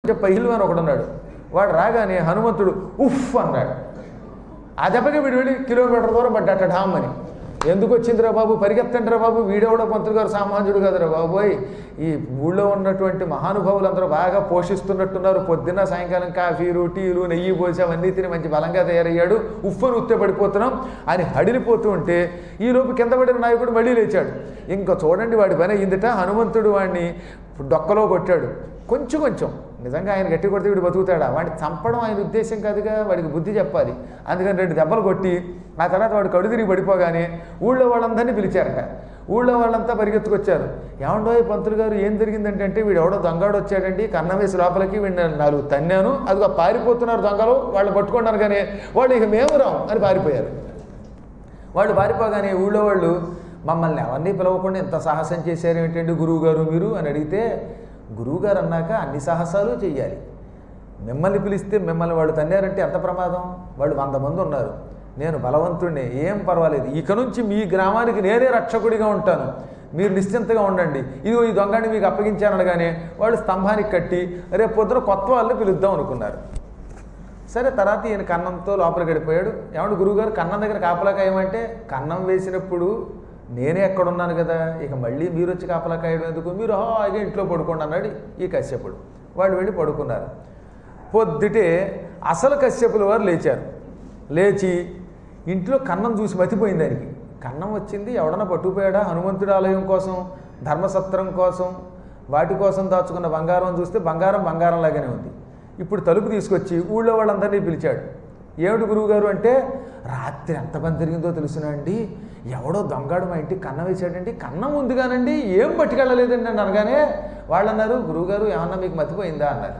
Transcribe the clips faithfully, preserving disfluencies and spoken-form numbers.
అంటే పహిల్వాన్ ఒకడున్నాడు. వాడు రాగానే హనుమంతుడు ఉఫ్ అన్నాడు. ఆ దెబ్బకి వీడు వెళ్ళి కిలోమీటర్ దూరం పడ్డాట ఢామ్ అని. ఎందుకు వచ్చిందిరా బాబు, పరిగెత్తండిరా బాబు, వీడెవడో పంతులు గారు సామాన్యుడు కదరా బాబోయ్, ఈ ఊళ్ళో ఉన్నటువంటి మహానుభావులు అందరూ బాగా పోషిస్తున్నట్టున్నారు, పొద్దున్న సాయంకాలం కాఫీలు టీలు నెయ్యి పోసి అవన్నీ తిని మంచి బలంగా తయారయ్యాడు, ఉఫ్ఫను ఉత్తే పడిపోతున్నాం అని హడిలిపోతూ ఉంటే ఈలోపు కింద పడిన నాయకుడు మళ్ళీ లేచాడు. ఇంకా చూడండి వాడి పని అయ్యిందిట. హనుమంతుడు వాడిని డొక్కలో కొట్టాడు, కొంచెం కొంచెం. నిజంగా ఆయన గట్టి కొడితే వీడు బతుకుతాడా? వాడిని చంపడం ఆయన ఉద్దేశం కాదుగా, వాడికి బుద్ధి చెప్పాలి. అందుకని రెండు దెబ్బలు కొట్టి ఆ తర్వాత వాడు కడు తిరిగి పడిపోగానే ఊళ్ళో వాళ్ళందరినీ పిలిచారట. ఊళ్ళో వాళ్ళంతా పరిగెత్తుకొచ్చారు. ఏమండో పంతులు గారు ఏం జరిగిందంటే, అంటే వీడు ఎవడో దొంగాడు వచ్చాడండి, కన్నం వేసి లోపలికి వీడిని నాలుగు తన్నాను, అదిగో పారిపోతున్నారు దొంగలు, వాళ్ళు పట్టుకున్నారు. కానీ వాళ్ళు ఇక మేము రాం అని పారిపోయారు. వాళ్ళు పారిపోగానే ఊళ్ళో వాళ్ళు మమ్మల్ని ఎవరిని పిలవకుండా ఎంత సాహసం చేశారు ఏంటండి గురువు గారు మీరు అని అడిగితే, గురువుగారు అన్నాక అన్ని సాహసాలు చెయ్యాలి. మిమ్మల్ని పిలిస్తే మిమ్మల్ని వాళ్ళు తన్నారంటే ఎంత ప్రమాదం. వాళ్ళు వంద మంది ఉన్నారు, నేను బలవంతుడిని, ఏం పర్వాలేదు, ఇక నుంచి మీ గ్రామానికి నేనే రక్షకుడిగా ఉంటాను, మీరు నిశ్చింతగా ఉండండి, ఇదిగో ఈ దొంగని మీకు అప్పగించాననగానే వాళ్ళు స్తంభానికి కట్టి రేపు పొద్దున కొత్త వాళ్ళని పిలుద్దాం అనుకున్నారు. సరే, తర్వాత ఈయన కన్నంతో లోపలికి వెళ్ళిపోయాడు. ఏమంటే గురువుగారు కన్నం దగ్గర కాపలా కాయమంటే, కన్నం వేసినప్పుడు నేనే ఎక్కడున్నాను కదా, ఇక మళ్ళీ మీరు వచ్చి కాపలా కాయడం ఎందుకు, మీరు హాయిగా ఇంట్లో పడుకోండి అన్నాడు ఈ కశ్యపుడు. వాళ్ళు వెళ్ళి పడుకున్నారు. పొద్దుటే అసలు కశ్యపుల వారు లేచారు. లేచి ఇంట్లో కన్నం చూసి మతిపోయింది దానికి. కన్నం వచ్చింది, ఎవడన్నా పట్టుకుపోయాడా హనుమంతుడి ఆలయం కోసం, ధర్మసత్రం కోసం, వాటి కోసం దాచుకున్న బంగారం చూస్తే బంగారం బంగారం లాగానే ఉంది. ఇప్పుడు తలుపు తీసుకొచ్చి ఊళ్ళో వాళ్ళందరినీ పిలిచాడు. ఏమిటి గురువుగారు అంటే, రాత్రి ఎంతమంది జరిగిందో తెలుసునా అండి, ఎవడో దొంగాడు మా ఇంటికి కన్నం వేసాడండి, కన్నం ఉంది కానండి ఏం పట్టుకెళ్ళలేదండి అని అనగానే వాళ్ళు అన్నారు, గురువుగారు ఏమన్నా మీకు మతిపోయిందా అన్నారు.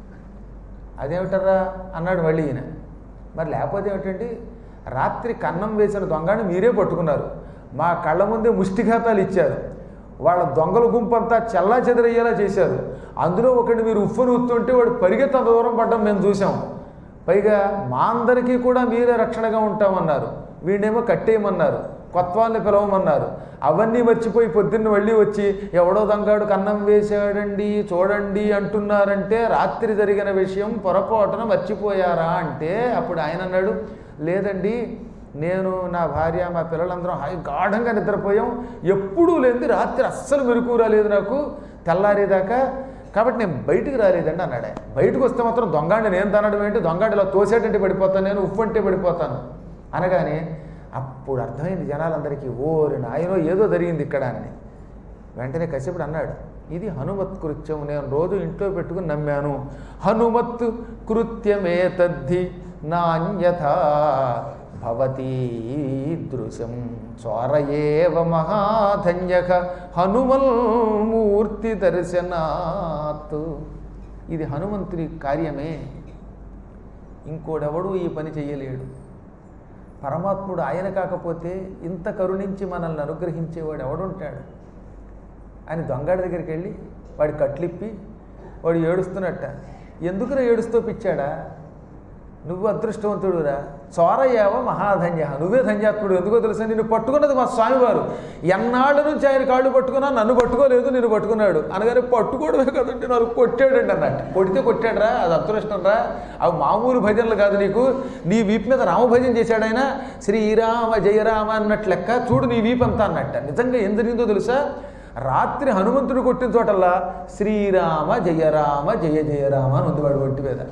అదేమిటరా అన్నాడు మళ్ళీ ఈయన. మరి లేకపోతే ఏమిటండి, రాత్రి కన్నం వేసిన దొంగని మీరే పట్టుకున్నారు, మా కళ్ళ ముందే ముష్టిఘాతాలు ఇచ్చారు, వాళ్ళ దొంగల గుంపు అంతా చల్లా చెదరయ్యేలా చేశారు, అందులో ఒకటి మీరు ఉఫ్ఫను ఉత్తుంటే వాడు పరిగెత్తంత దూరం పడ్డం మేము చూసాం, పైగా మా అందరికీ కూడా మీరే రక్షణగా ఉంటామన్నారు, వీడేమో కట్టేయమన్నారు, కొత్త వాళ్ళని పిలవమన్నారు, అవన్నీ మర్చిపోయి పొద్దున్న మళ్ళీ వచ్చి ఎవడో దొంగాడు కన్నం వేశాడండి చూడండి అంటున్నారంటే రాత్రి జరిగిన విషయం పొరపాటున మర్చిపోయారా అంటే, అప్పుడు ఆయన అన్నాడు, లేదండి నేను నా భార్య మా పిల్లలందరం హాయి గాఢంగా నిద్రపోయాం, ఎప్పుడూ లేనిది రాత్రి అస్సలు మెరుకు రాలేదు నాకు తెల్లారేదాకా, కాబట్టి నేను బయటికి రాలేదండి అన్నాడు. బయటకు వస్తే మాత్రం దొంగాడిని నేను తనడం ఏంటి, దొంగాడి ఇలా తోసేటంటే పడిపోతాను, నేను ఉప్పు అంటే పడిపోతాను అనగానే అప్పుడు అర్థమైంది జనాలందరికీ, ఓరి నాయనో ఏదో జరిగింది ఇక్కడ అని. వెంటనే కశ్యపుడు అన్నాడు, ఇది హనుమత్ కృత్యం, నేను రోజు ఇంట్లో పెట్టుకుని నమ్మాను, హనుమత్ కృత్యమే తద్ధి నాన్యథా భవతీ దృశం చోరయేవ మహాధన్యక హనుమన్మూర్తి దర్శనాత్. ఇది హనుమంతుని కార్యమే, ఇంకోడెవడూ ఈ పని చెయ్యలేడు. పరమాత్ముడు ఆయన కాకపోతే ఇంత కరుణించి మనల్ని అనుగ్రహించేవాడు ఎవడుంటాడు అని దొంగాడి దగ్గరికి వెళ్ళి వాడి కట్లిప్పి వాడు ఏడుస్తున్నట్ట. ఎందుకురా ఏడుస్తూ పిచ్చాడా, నువ్వు అదృష్టవంతుడురా, చోరయేవ మహాధన్య, నువ్వే ధన్యాత్ముడు. ఎందుకో తెలుసా, నిన్ను పట్టుకున్నది మా స్వామివారు, ఎన్నాళ్ళ నుంచి ఆయన కాళ్ళు పట్టుకున్నా నన్ను పట్టుకోలేదు, నిన్ను పట్టుకున్నాడు అనగానే, పట్టుకోవడమే కదండి నాకు కొట్టాడండి అన్నట్టు. కొడితే కొట్టాడరా, అది అదృష్టం రా, అవి మామూలు భజనలు కాదు, నీకు నీ వీపు మీద రామభజన చేశాడు ఆయన, శ్రీరామ జయరామ అన్నట్లు లెక్క, చూడు నీ వీపు అంతా అన్నట్ట. నిజంగా ఏం జరిగిందో తెలుసా, రాత్రి హనుమంతుడు కొట్టిన చోటల్లా శ్రీరామ జయరామ జయ జయరామ అని ఉంది వాడు ఒంటి మీద.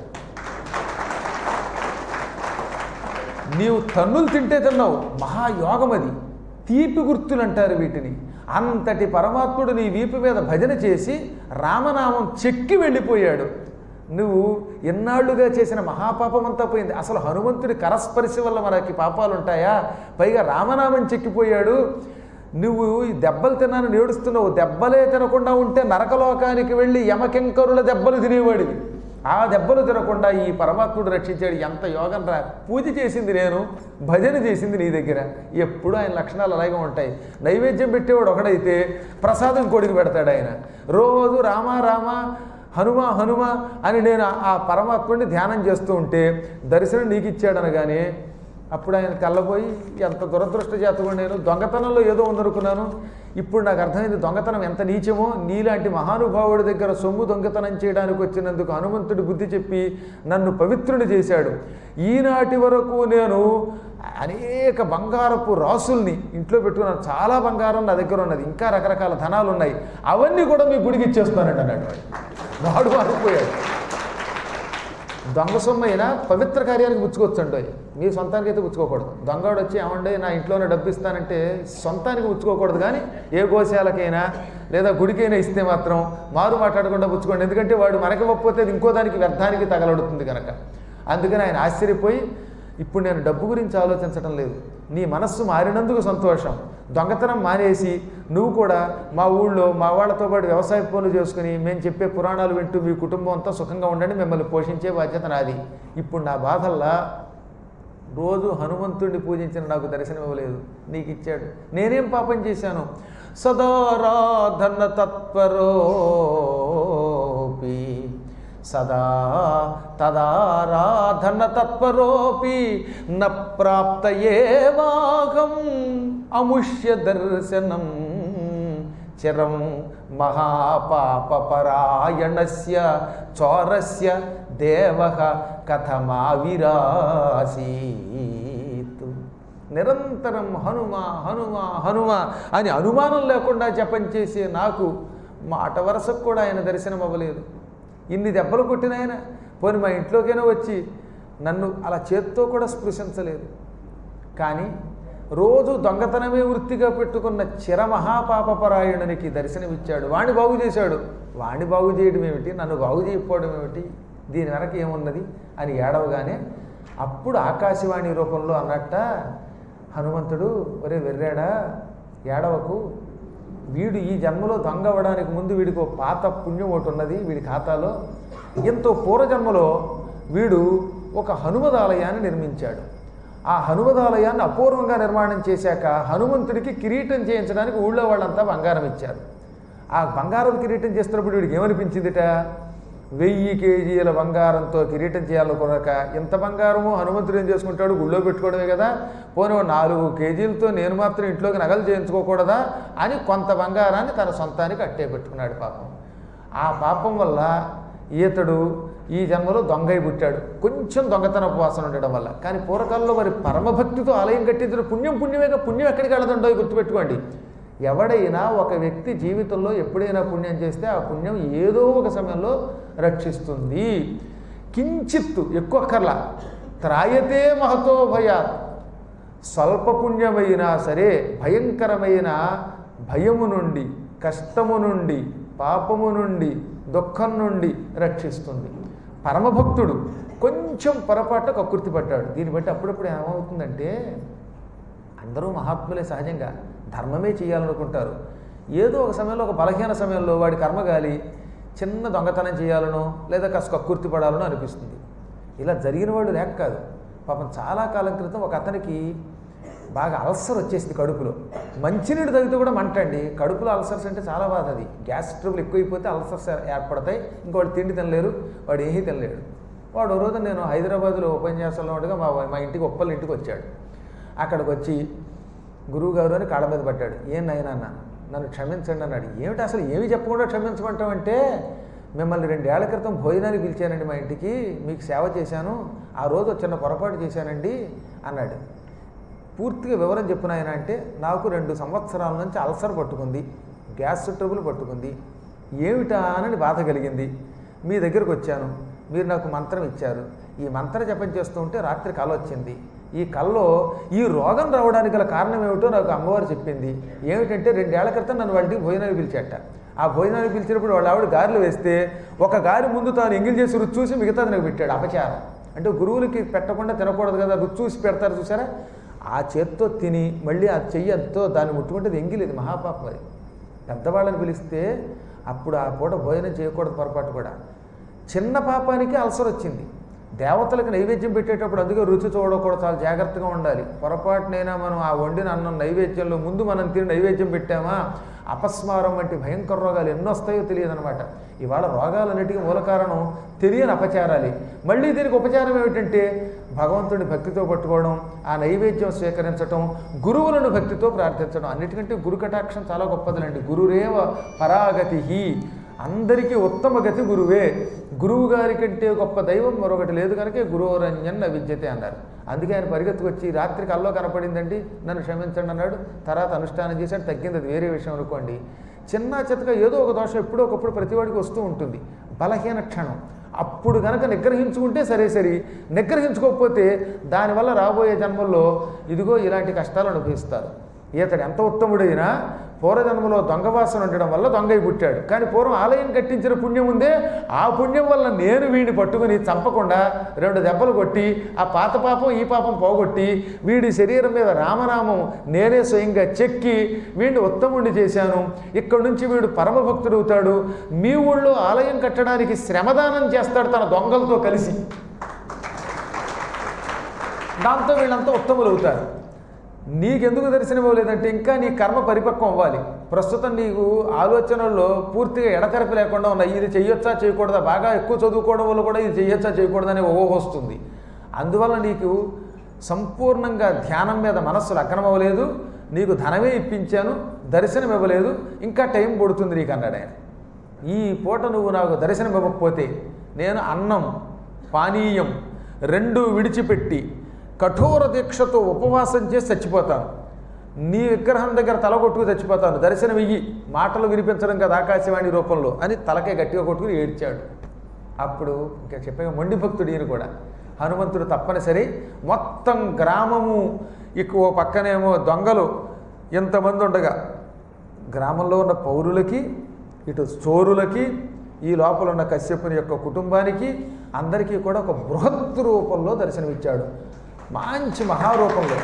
నీవు తన్నులు తింటే తిన్నావు, మహాయోగం అది, తీపి గుర్తులు అంటారు వీటిని. అంతటి పరమాత్ముడు నీ వీపు మీద భజన చేసి రామనామం చెక్కి వెళ్ళిపోయాడు. నువ్వు ఎన్నాళ్ళుగా చేసిన మహాపాపం అంతా పోయింది. అసలు హనుమంతుడి కరస్పర్శ వల్ల మనకి పాపాలు ఉంటాయా, పైగా రామనామం చెక్కిపోయాడు. నువ్వు ఈ దెబ్బలు తిన్నాను ఏడుస్తున్నావు, దెబ్బలే తినకుండా ఉంటే నరకలోకానికి వెళ్ళి యమకింకరుల దెబ్బలు తినేవాడివి, ఆ దెబ్బలు తినకుండా ఈ పరమాత్ముడు రక్షించాడు. ఎంత యోగం రా, పూజ చేసింది నేను, భజన చేసింది నీ దగ్గర. ఎప్పుడు ఆయన లక్షణాలు అలాగే ఉంటాయి. నైవేద్యం పెట్టేవాడు ఒకడైతే ప్రసాదం కొడుకు పెడతాడు ఆయన. రోజు రామ రామ హనుమ హనుమ అని నేను ఆ పరమాత్ముడిని ధ్యానం చేస్తూ ఉంటే దర్శనం నీకు ఇచ్చాడు అనగానే అప్పుడు ఆయన తెల్లబోయి ఎంత దురదృష్ట జాతకుడు నేను, దొంగతనంలో ఏదో ఉందనుకున్నాను, ఇప్పుడు నాకు అర్థమైంది దొంగతనం ఎంత నీచమో, నీలాంటి మహానుభావుడి దగ్గర సొమ్ము దొంగతనం చేయడానికి వచ్చినందుకు హనుమంతుడి బుద్ధి చెప్పి నన్ను పవిత్రుని చేశాడు. ఈనాటి వరకు నేను అనేక బంగారపు రాసుల్ని ఇంట్లో పెట్టుకున్నాను, చాలా బంగారం నా దగ్గర ఉన్నది, ఇంకా రకరకాల ధనాలు ఉన్నాయి, అవన్నీ కూడా మీ గుడికి ఇచ్చేస్తానండి అన్నాడు. వాడు మారిపోయాడు. దొంగ సొమ్ము అయినా పవిత్ర కార్యానికి పుచ్చుకోవచ్చండి, మీ సొంతానికి అయితే పుచ్చుకోకూడదు. దొంగవాడు వచ్చి ఏమండి నా ఇంట్లోనే డబ్బు ఇస్తానంటే సొంతానికి పుచ్చుకోకూడదు, కానీ ఏ గోశాలకైనా లేదా గుడికైనా ఇస్తే మాత్రం మారు మాట్లాడకుండా పుచ్చుకోండి. ఎందుకంటే వాడు మనకి ఇవ్వకపోతే అది ఇంకో దానికి వ్యర్థానికి తగలడుతుంది కనుక. అందుకని ఆయన ఆశ్చర్యపోయి, ఇప్పుడు నేను డబ్బు గురించి ఆలోచించడం లేదు, నీ మనస్సు మారినందుకు సంతోషం, దొంగతనం మానేసి నువ్వు కూడా మా ఊళ్ళో మా వాళ్ళతో పాటు వ్యవసాయ పనులు చేసుకుని మేము చెప్పే పురాణాలు వింటూ మీ కుటుంబం అంతా సుఖంగా ఉండండి, మిమ్మల్ని పోషించే బాధ్యత నాది. ఇప్పుడు నా బాధల్లా రోజు హనుమంతుడిని పూజించిన నాకు దర్శనం ఇవ్వలేదు, నీకు ఇచ్చాడు, నేనేం పాపం చేశాను? సదారాధన తత్పరోపి సదా తదారాధన తత్పరోపి న ప్రాప్త ఏవాహం అముష్య దర్శనం చిరం మహాపాపపరాయణస్య చోరస్య దేవః కథమావిరాసీత్. నిరంతరం హనుమ హనుమ హనుమ అని అనుమానం లేకుండా జపం చేసే నాకు మాట వరసకు కూడా ఆయన దర్శనం అవ్వలేదు. ఇన్ని దెబ్బలు కొట్టిన ఆయన పోనీ మా ఇంట్లోకైనా వచ్చి నన్ను అలా చేత్తో కూడా స్పృశించలేదు. కానీ రోజు దొంగతనమే వృత్తిగా పెట్టుకున్న చిరమహాపాపపరాయణునికి దర్శనమిచ్చాడు, వాణ్ణి బాగు చేశాడు. వాణ్ణి బాగు చేయడం ఏమిటి, నన్ను బాగు చేయకపోవడం ఏమిటి, దీని వెనక ఏమున్నది అని ఏడవగానే అప్పుడు ఆకాశవాణి రూపంలో అన్నట్ట హనుమంతుడు, ఒరే వెర్రాడా ఏడవకు, వీడు ఈ జన్మలో దొంగ అవ్వడానికి ముందు వీడికి ఒక పాత పుణ్యం ఒకటి ఉన్నది వీడి ఖాతాలో. ఎంతో పూర్వజన్మలో వీడు ఒక హనుమదాలయాన్ని నిర్మించాడు. ఆ హనుమదాలయాన్ని అపూర్వంగా నిర్మాణం చేశాక హనుమంతుడికి కిరీటం చేయించడానికి ఊళ్ళో వాళ్ళంతా బంగారం ఇచ్చారు. ఆ బంగారం కిరీటం చేస్తున్నప్పుడు వీడికి ఏమనిపించిందిట, వెయ్యి కేజీల బంగారంతో కిరీటం చేయాలనుకున్నాక ఇంత బంగారము హనుమంతుడు ఏం చేసుకుంటాడు, గుళ్ళో పెట్టుకోవడమే కదా, పోనీ నాలుగు కేజీలతో నేను మాత్రం ఇంట్లోకి నగలు చేయించుకోకూడదా అని కొంత బంగారాన్ని తన సొంతానికి అట్టే పెట్టుకున్నాడు. పాపం ఆ పాపం వల్ల ఈతడు ఈ జన్మలో దొంగై పుట్టాడు, కొంచెం దొంగతన ఉపవాసన ఉండడం వల్ల. కానీ పూర్వకాలంలో మరి పరమభక్తితో ఆలయం కట్టించిన పుణ్యం పుణ్యమేగా, పుణ్యం ఎక్కడికి వెళ్ళదండో గుర్తుపెట్టుకోండి. ఎవడైనా ఒక వ్యక్తి జీవితంలో ఎప్పుడైనా పుణ్యం చేస్తే ఆ పుణ్యం ఏదో ఒక సమయంలో రక్షిస్తుంది. కించిత్తు ఎక్కువ కర్ల త్రాయతే మహతో భయాత్, స్వల్ప పుణ్యమైనా సరే భయంకరమైన భయము నుండి, కష్టము నుండి, పాపము నుండి, దుఃఖం నుండి రక్షిస్తుంది. పరమభక్తుడు కొంచెం పొరపాటు కక్కుర్తి పడ్డాడు. దీన్ని బట్టి అప్పుడప్పుడు ఏమవుతుందంటే, అందరూ మహాత్ములే సహజంగా ధర్మమే చేయాలనుకుంటారు. ఏదో ఒక సమయంలో ఒక బలహీన సమయంలో వాడి కర్మగాలి చిన్న దొంగతనం చేయాలనో లేదా కాస్త కక్కుర్తి పడాలనో అనిపిస్తుంది. ఇలా జరిగిన వాళ్ళు లేక కాదు. పాపం చాలా కాలం క్రితం ఒక అతనికి బాగా అల్సర్ వచ్చేసింది కడుపులో. మంచినీళ్ళు తాగితే కూడా మంటండి. కడుపులో అల్సర్స్ అంటే చాలా బాధ. అది గ్యాస్ ట్రబుల్ ఎక్కువైపోతే అల్సర్స్ ఏర్పడతాయి. ఇంకా వాడు తిండి తినలేరు, వాడు ఏమీ తినలేడు. వాడు ఓ రోజు నేను హైదరాబాద్లో ఉపన్యాసంలో ఉండగా మా మా ఇంటికి ఉప్పల్ ఇంటికి వచ్చాడు. అక్కడికి వచ్చి గురువుగారు అని కాళ్ళ మీద పడ్డాడు. ఏం నాయనా అన్న, నన్ను క్షమించండి అన్నాడు. ఏమిటి అసలు ఏమి చెప్పకుండా క్షమించమంటామంటే, మిమ్మల్ని రెండేళ్ల క్రితం భోజనానికి పిలిచానండి మా ఇంటికి, మీకు సేవ చేశాను, ఆ రోజు చిన్న పొరపాటు చేశానండి అన్నాడు. పూర్తిగా వివరం చెప్పిన ఆయన అంటే, నాకు రెండు సంవత్సరాల నుంచి అల్సర్ పట్టుకుంది, గ్యాస్ ట్రబుల్ పట్టుకుంది, ఏమిటా అని బాధ కలిగింది. మీ దగ్గరకు వచ్చాను, మీరు నాకు మంత్రం ఇచ్చారు. ఈ మంత్ర జపం చేస్తూ ఉంటే రాత్రి కల వచ్చింది. ఈ కల్లో ఈ రోగం రావడానికి గల కారణం ఏమిటో నాకు అమ్మవారు చెప్పింది. ఏమిటంటే, రెండేళ్ల క్రితం నన్ను వాళ్ళకి భోజనానికి పిలిచాట. ఆ భోజనానికి పిలిచినప్పుడు వాళ్ళ ఆవిడ గారెలు వేస్తే ఒక గారి ముందు తాను ఎంగిల్ చేసి రుచి చూసి మిగతాది నాకు పెట్టాడు. అపచారం అంటే గురువులకి పెట్టకుండా తినకూడదు కదా, రుచి చూసి పెడతారు చూసారా. ఆ చేత్తో తిని మళ్ళీ ఆ చెయ్యంతో దాన్ని ముట్టుకుంటే ఎంగిల్, ఇది మహాపాపం. అది పెద్దవాళ్ళని పిలిస్తే అప్పుడు ఆ పూట భోజనం చేయకూడదు పొరపాటు కూడా. చిన్న పాపానికి అల్సర్ వచ్చింది. దేవతలకు నైవేద్యం పెట్టేటప్పుడు అందుకే రుచి చూడకూడదు, చాలా జాగ్రత్తగా ఉండాలి. పొరపాటునైనా మనం ఆ వండిన అన్నం నైవేద్యంలో ముందు మనం తిని నైవేద్యం పెట్టామా అపస్మారం వంటి భయంకర రోగాలు ఎన్నో వస్తాయో తెలియదు అనమాట. ఇవాళ రోగాలన్నిటికీ మూల కారణం తెలియని అపచారాలి. మళ్ళీ దీనికి ఉపచారం ఏమిటంటే భగవంతుడిని భక్తితో పట్టుకోవడం, ఆ నైవేద్యం స్వీకరించడం, గురువులను భక్తితో ప్రార్థించడం. అన్నిటికంటే గురు కటాక్షం చాలా గొప్పదిలండి. గురురేవ పరాగతి, అందరికీ ఉత్తమ గతి గురువే. గురువు గారి కంటే గొప్ప దైవం మరొకటి లేదు కనుక గురువరణ్యన్న విద్యతే అన్నారు. అందుకే ఆయన పరిగెత్తుకొచ్చి రాత్రికి అల్లో కనపడిందండి నన్ను క్షమించండి అన్నాడు. తర్వాత అనుష్ఠానం చేశాడు, తగ్గింది, అది వేరే విషయం అనుకోండి. చిన్న చితక ఏదో ఒక దోషం ఎప్పుడో ఒకప్పుడు ప్రతివాడికి వస్తూ ఉంటుంది, బలహీన క్షణం. అప్పుడు కనుక నిగ్రహించుకుంటే సరే సరి, నిగ్రహించుకోకపోతే దానివల్ల రాబోయే జన్మల్లో ఇదిగో ఇలాంటి కష్టాలు అనుభవిస్తారు. ఇతడు ఎంత ఉత్తముడైనా పూర్వజన్మలో దొంగవాసన ఉండడం వల్ల దొంగై పుట్టాడు. కానీ పూర్వం ఆలయం కట్టించిన పుణ్యం ఉందే, ఆ పుణ్యం వల్ల నేను వీడిని పట్టుకుని చంపకుండా రెండు దెబ్బలు కొట్టి ఆ పాత పాపం ఈ పాపం పోగొట్టి వీడి శరీరం మీద రామనామం నేనే స్వయంగా చెక్కి వీడిని ఉత్తముడిని చేశాను. ఇక్కడి నుంచి వీడు పరమభక్తుడు అవుతాడు. మీ ఊళ్ళో ఆలయం కట్టడానికి శ్రమదానం చేస్తాడు తన దొంగలతో కలిసి. దాంతో వీళ్ళంతా ఉత్తములు అవుతారు. నీకెందుకు దర్శనం ఇవ్వలేదంటే ఇంకా నీ కర్మ పరిపక్వం అవ్వాలి. ప్రస్తుతం నీకు ఆలోచనల్లో పూర్తిగా ఎడతెరపి లేకుండా ఉన్నాయి. ఇది చెయ్యొచ్చా చేయకూడదా, బాగా ఎక్కువ చదువుకోవడం వల్ల కూడా ఇది చెయ్యొచ్చా చేయకూడదు అనే ఊహ వస్తుంది. అందువల్ల నీకు సంపూర్ణంగా ధ్యానం మీద మనస్సు లగ్నం అవ్వలేదు. నీకు ధనమే ఇప్పించాను, దర్శనం ఇవ్వలేదు, ఇంకా టైం పడుతుంది నీకు అన్నాడు ఆయన. ఈ పూట నువ్వు నాకు దర్శనం ఇవ్వకపోతే నేను అన్నం పానీయం రెండు విడిచిపెట్టి కఠోర దీక్షతో ఉపవాసం చేసి చచ్చిపోతాను, నీ విగ్రహం దగ్గర తలగొట్టుకు చచ్చిపోతాను, దర్శనం ఇయ్యి, మాటలు వినిపించడం కదా ఆకాశవాణి రూపంలో అని తలకే గట్టిగా కొట్టుకుని ఏడ్చాడు. అప్పుడు ఇంకా చెప్పే మొండి భక్తుడు ఈయన కూడా. హనుమంతుడు తప్పనిసరి మొత్తం గ్రామము ఎక్కువ పక్కనేమో దొంగలు ఎంతమంది ఉండగా గ్రామంలో ఉన్న పౌరులకి, ఇటు చోరులకి, ఈ లోపల ఉన్న కశ్యపుని యొక్క కుటుంబానికి అందరికీ కూడా ఒక బృహత్ రూపంలో దర్శనమిచ్చాడు. మంచి మహారూపంలో.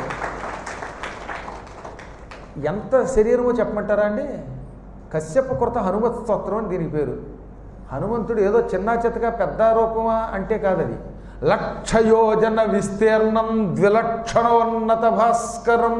ఎంత శరీరమో చెప్పమంటారా అండి? కశ్యప కృత హనుమత్ స్తోత్రం అని దీనికి పేరు. హనుమంతుడు ఏదో చిన్న చితగా పెద్ద రూపమా అంటే కాదది. లక్షయోజన విస్తీర్ణం ద్విలక్షణోన్నత భాస్కరం.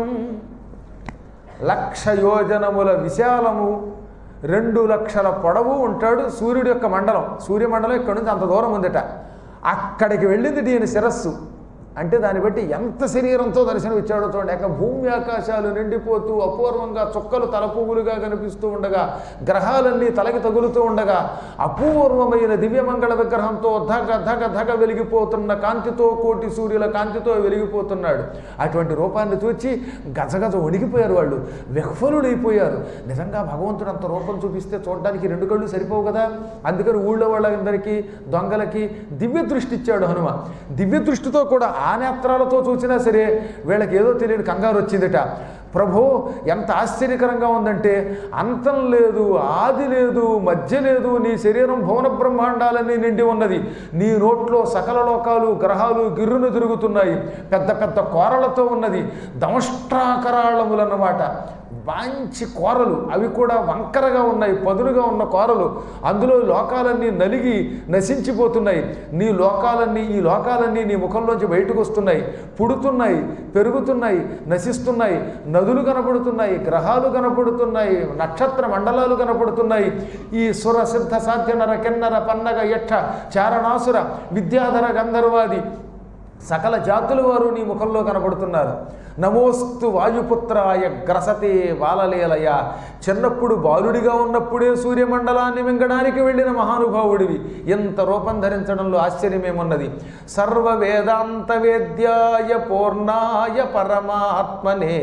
లక్ష యోజనముల విశాలము, రెండు లక్షల పొడవు ఉంటాడు సూర్యుడి యొక్క మండలం. సూర్యమండలం ఇక్కడ నుంచి అంత దూరం ఉందట. అక్కడికి వెళ్ళింది దీని శిరస్సు. అంటే దాన్ని బట్టి ఎంత శరీరంతో దర్శనం ఇచ్చాడో చూడండి. ఇక భూమి ఆకాశాలు నిండిపోతూ అపూర్వంగా చుక్కలు తలపువ్వులుగా కనిపిస్తూ ఉండగా, గ్రహాలన్నీ తలకి తగులుతూ ఉండగా, అపూర్వమైన దివ్యమంగళ విగ్రహంతో ధగ ధగ ధగ వెలిగిపోతున్న కాంతితో, కోటి సూర్యుల కాంతితో వెలిగిపోతున్నాడు. అటువంటి రూపాన్ని చూచి గజగజ వణికిపోయారు వాళ్ళు, విహ్వలుడైపోయారు. నిజంగా భగవంతుడు అంత రూపం చూపిస్తే చూడడానికి రెండు కళ్ళు సరిపోవు కదా. అందుకని ఊళ్ళో వాళ్ళందరికీ దొంగలకి దివ్య దృష్టి ఇచ్చాడు హనుమ. దివ్య దృష్టితో కూడా ఆ నేత్రాలతో చూసినా సరే వీళ్ళకి ఏదో తెలియని కంగారు వచ్చిందట. ప్రభు ఎంత ఆశ్చర్యకరంగా ఉందంటే అంతం లేదు, ఆది లేదు, మధ్య లేదు. నీ శరీరం భువన బ్రహ్మాండాలన్నీ నిండి ఉన్నది. నీ నోట్లో సకల లోకాలు గ్రహాలు గిర్రును తిరుగుతున్నాయి. పెద్ద పెద్ద కోరలతో ఉన్నది. దంష్ట్రాకరాళములన్నమాట, మంచి కోరలు. అవి కూడా వంకరగా ఉన్నాయి, పదునుగా ఉన్న కోరలు. అందులో లోకాలన్నీ నలిగి నశించిపోతున్నాయి. నీ లోకాలన్నీ ఈ లోకాలన్నీ నీ ముఖంలోంచి బయటకు వస్తున్నాయి, పుడుతున్నాయి, పెరుగుతున్నాయి, నశిస్తున్నాయి. నదులు కనపడుతున్నాయి, గ్రహాలు కనపడుతున్నాయి, నక్షత్ర మండలాలు కనపడుతున్నాయి. ఈ సుర సిద్ధ సాధ్య నర కిన్నర పన్నగ యక్ష చారణాసుర విద్యాధర గంధర్వాది సకల జాతుల వారు నీ ముఖంలో కనపడుతున్నారు. నమోస్తు వాయుపుత్రాయ గ్రసతే బాలలీలయ. చిన్నప్పుడు బాలుడిగా ఉన్నప్పుడే సూర్యమండలాన్ని మింగడానికి వెళ్ళిన మహానుభావుడివి. ఎంత రూపం ధరించడంలో ఆశ్చర్యమేమున్నది. సర్వ వేదాంత వేద్యాయ పూర్ణాయ పరమాత్మనే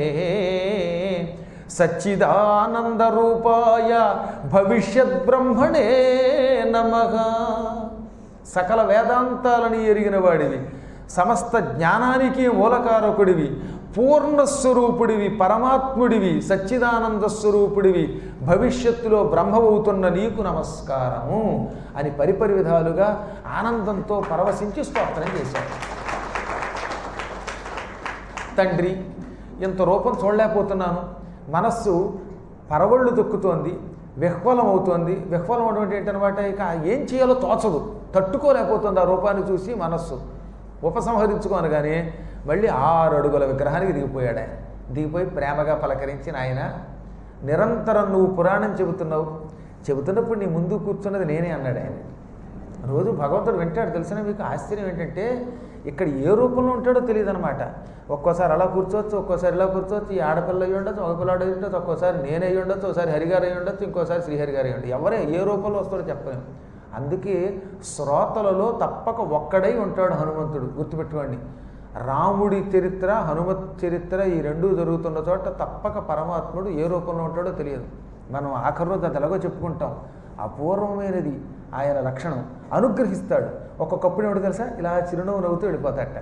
సచ్చిదానంద రూపాయ భవిష్యత్ బ్రహ్మణే నమః. సకల వేదాంతాలని ఎరిగిన వాడివి, సమస్త జ్ఞానానికి మూలకారకుడివి, పూర్ణస్వరూపుడివి, పరమాత్ముడివి, సచ్చిదానంద స్వరూపుడివి, భవిష్యత్తులో బ్రహ్మవుతున్న నీకు నమస్కారము అని పరిపరి విధాలుగా ఆనందంతో పరవశించి స్తోత్రం చేశాడు. తండ్రి, ఇంత రూపం చూడలేకపోతున్నాను, మనస్సు పరవళ్ళు దొక్కుతోంది, విహ్వలం అవుతోంది. విహ్వలం అటువంటి ఏంటనమాట, ఇక ఏం చేయాలో తోచదు. తట్టుకోలేకపోతుంది ఆ రూపాన్ని చూసి మనస్సు. ఉపసంహరించుకోనగానే మళ్ళీ ఆరు అడుగుల విగ్రహానికి దిగిపోయాడు ఆయన. దిగిపోయి ప్రేమగా పలకరించి, నాయన నిరంతరం నువ్వు పురాణం చెబుతున్నావు, చెబుతున్నప్పుడు నీ ముందు కూర్చున్నది నేనే అన్నాడు ఆయన. రోజు భగవంతుడు వింటాడు. తెలిసిన మీకు ఆశ్చర్యం ఏంటంటే ఇక్కడ ఏ రూపంలో ఉంటాడో తెలియదు అనమాట. ఒక్కోసారి అలా కూర్చోవచ్చు, ఒక్కోసారి ఇలా కూర్చోవచ్చు. ఈ ఆడపిల్ల అయ్యి ఉండొచ్చు, ఒక పిల్లాడు అయ్యి ఉండొచ్చు, ఒక్కోసారి నేను అయ్యి ఉండొచ్చు, ఒకసారి హరిగారు అయ్యి ఉండొచ్చు, ఇంకోసారి శ్రీహరి గారు అయ్యి ఉండొచ్చు. ఎవరే ఏ రూపంలో వస్తాడో చెప్పలేము. అందుకే శ్రోతలలో తప్పక ఒక్కడై ఉంటాడు హనుమంతుడు. గుర్తుపెట్టుకోండి, రాముడి చరిత్ర హనుమత్ చరిత్ర ఈ రెండూ జరుగుతున్న చోట తప్పక పరమాత్ముడు ఏ రూపంలో ఉంటాడో తెలియదు. మనం ఆఖరి రోజు అది ఎలాగో చెప్పుకుంటాం. అపూర్వమైనది ఆయన లక్షణం. అనుగ్రహిస్తాడు. ఒక్కొక్కప్పుడు ఏమిటో తెలుసా, ఇలా చిరునవ్వు నవ్వుతూ వెళ్ళిపోతాడట.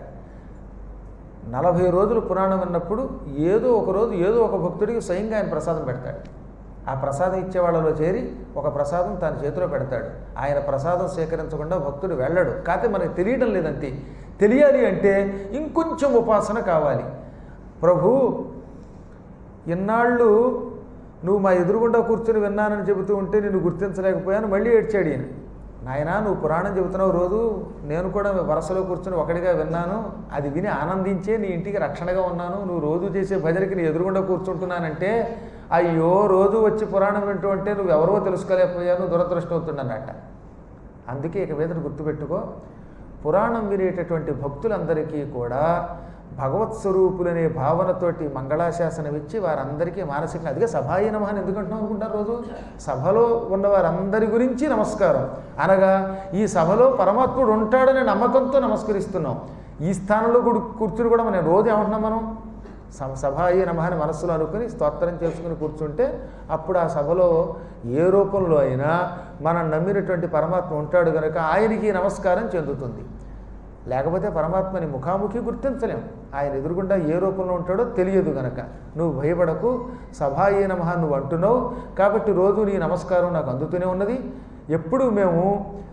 నలభై రోజులు పురాణం విన్నప్పుడు ఏదో ఒక రోజు ఏదో ఒక భక్తుడికి స్వయంగా ఆయన ప్రసాదం పెడతాడు. ఆ ప్రసాదం ఇచ్చేవాళ్ళలో చేరి ఒక ప్రసాదం తన చేతిలో పెడతాడు. ఆయన ప్రసాదం సేకరించకుండా భక్తుడు వెళ్ళడు. కాకపోతే మనకు తెలియడం లేదంతే. తెలియాలి అంటే ఇంకొంచెం ఉపాసన కావాలి. ప్రభు, ఇన్నాళ్ళు నువ్వు మా ఎదురుగుండా కూర్చొని విన్నానని చెబుతూ ఉంటే నిన్ను గుర్తించలేకపోయాను. మళ్ళీ ఏడ్చాడు ఈయన. నాయనా, నువ్వు పురాణం చెబుతున్నావు రోజు, నేను కూడా వరసలో కూర్చొని ఒకటిగా విన్నాను. అది విని ఆనందించే నీ ఇంటికి రక్షణగా ఉన్నాను. నువ్వు రోజు చేసే భజనకి నీ ఎదురుగుండా కూర్చుంటున్నానంటే, అయ్యో రోజు వచ్చి పురాణం వింటూ అంటే నువ్వు ఎవరో తెలుసుకోలేకపోయాను, దురదృష్టం అవుతుందన్నట్ట. అందుకే ఇక మీద గుర్తుపెట్టుకో, పురాణం వినేటటువంటి భక్తులందరికీ కూడా భగవత్ స్వరూపులనే భావనతోటి మంగళాశాసనం ఇచ్చి వారందరికీ మానసికంగా, అదిగే సభాయ నమః అని ఎందుకంటున్నాం అనుకుంటారు. రోజు సభలో ఉన్న వారందరి గురించి నమస్కారం అనగా ఈ సభలో పరమాత్ముడు ఉంటాడనే నమ్మకంతో నమస్కరిస్తున్నాం. ఈ స్థానంలో కూడా కూర్చుని కూడా మనం రోజు ఏమంటున్నాం, మనం సభాయ నమః అని మనస్సులో అనుకుని స్తోత్రం చేసుకుని కూర్చుంటే అప్పుడు ఆ సభలో ఏ రూపంలో అయినా మనం నమ్మినటువంటి పరమాత్మ ఉంటాడు కనుక ఆయనకి నమస్కారం చెందుతుంది. లేకపోతే పరమాత్మని ముఖాముఖి గుర్తించలేం. ఆయన ఎదురుగుండా ఏ రూపంలో ఉంటాడో తెలియదు గనక. నువ్వు భయపడకు, సభాయే నమః నువ్వు అంటున్నావు కాబట్టి రోజు నీ నమస్కారం నాకు అందుతూనే ఉన్నది. ఎప్పుడు మేము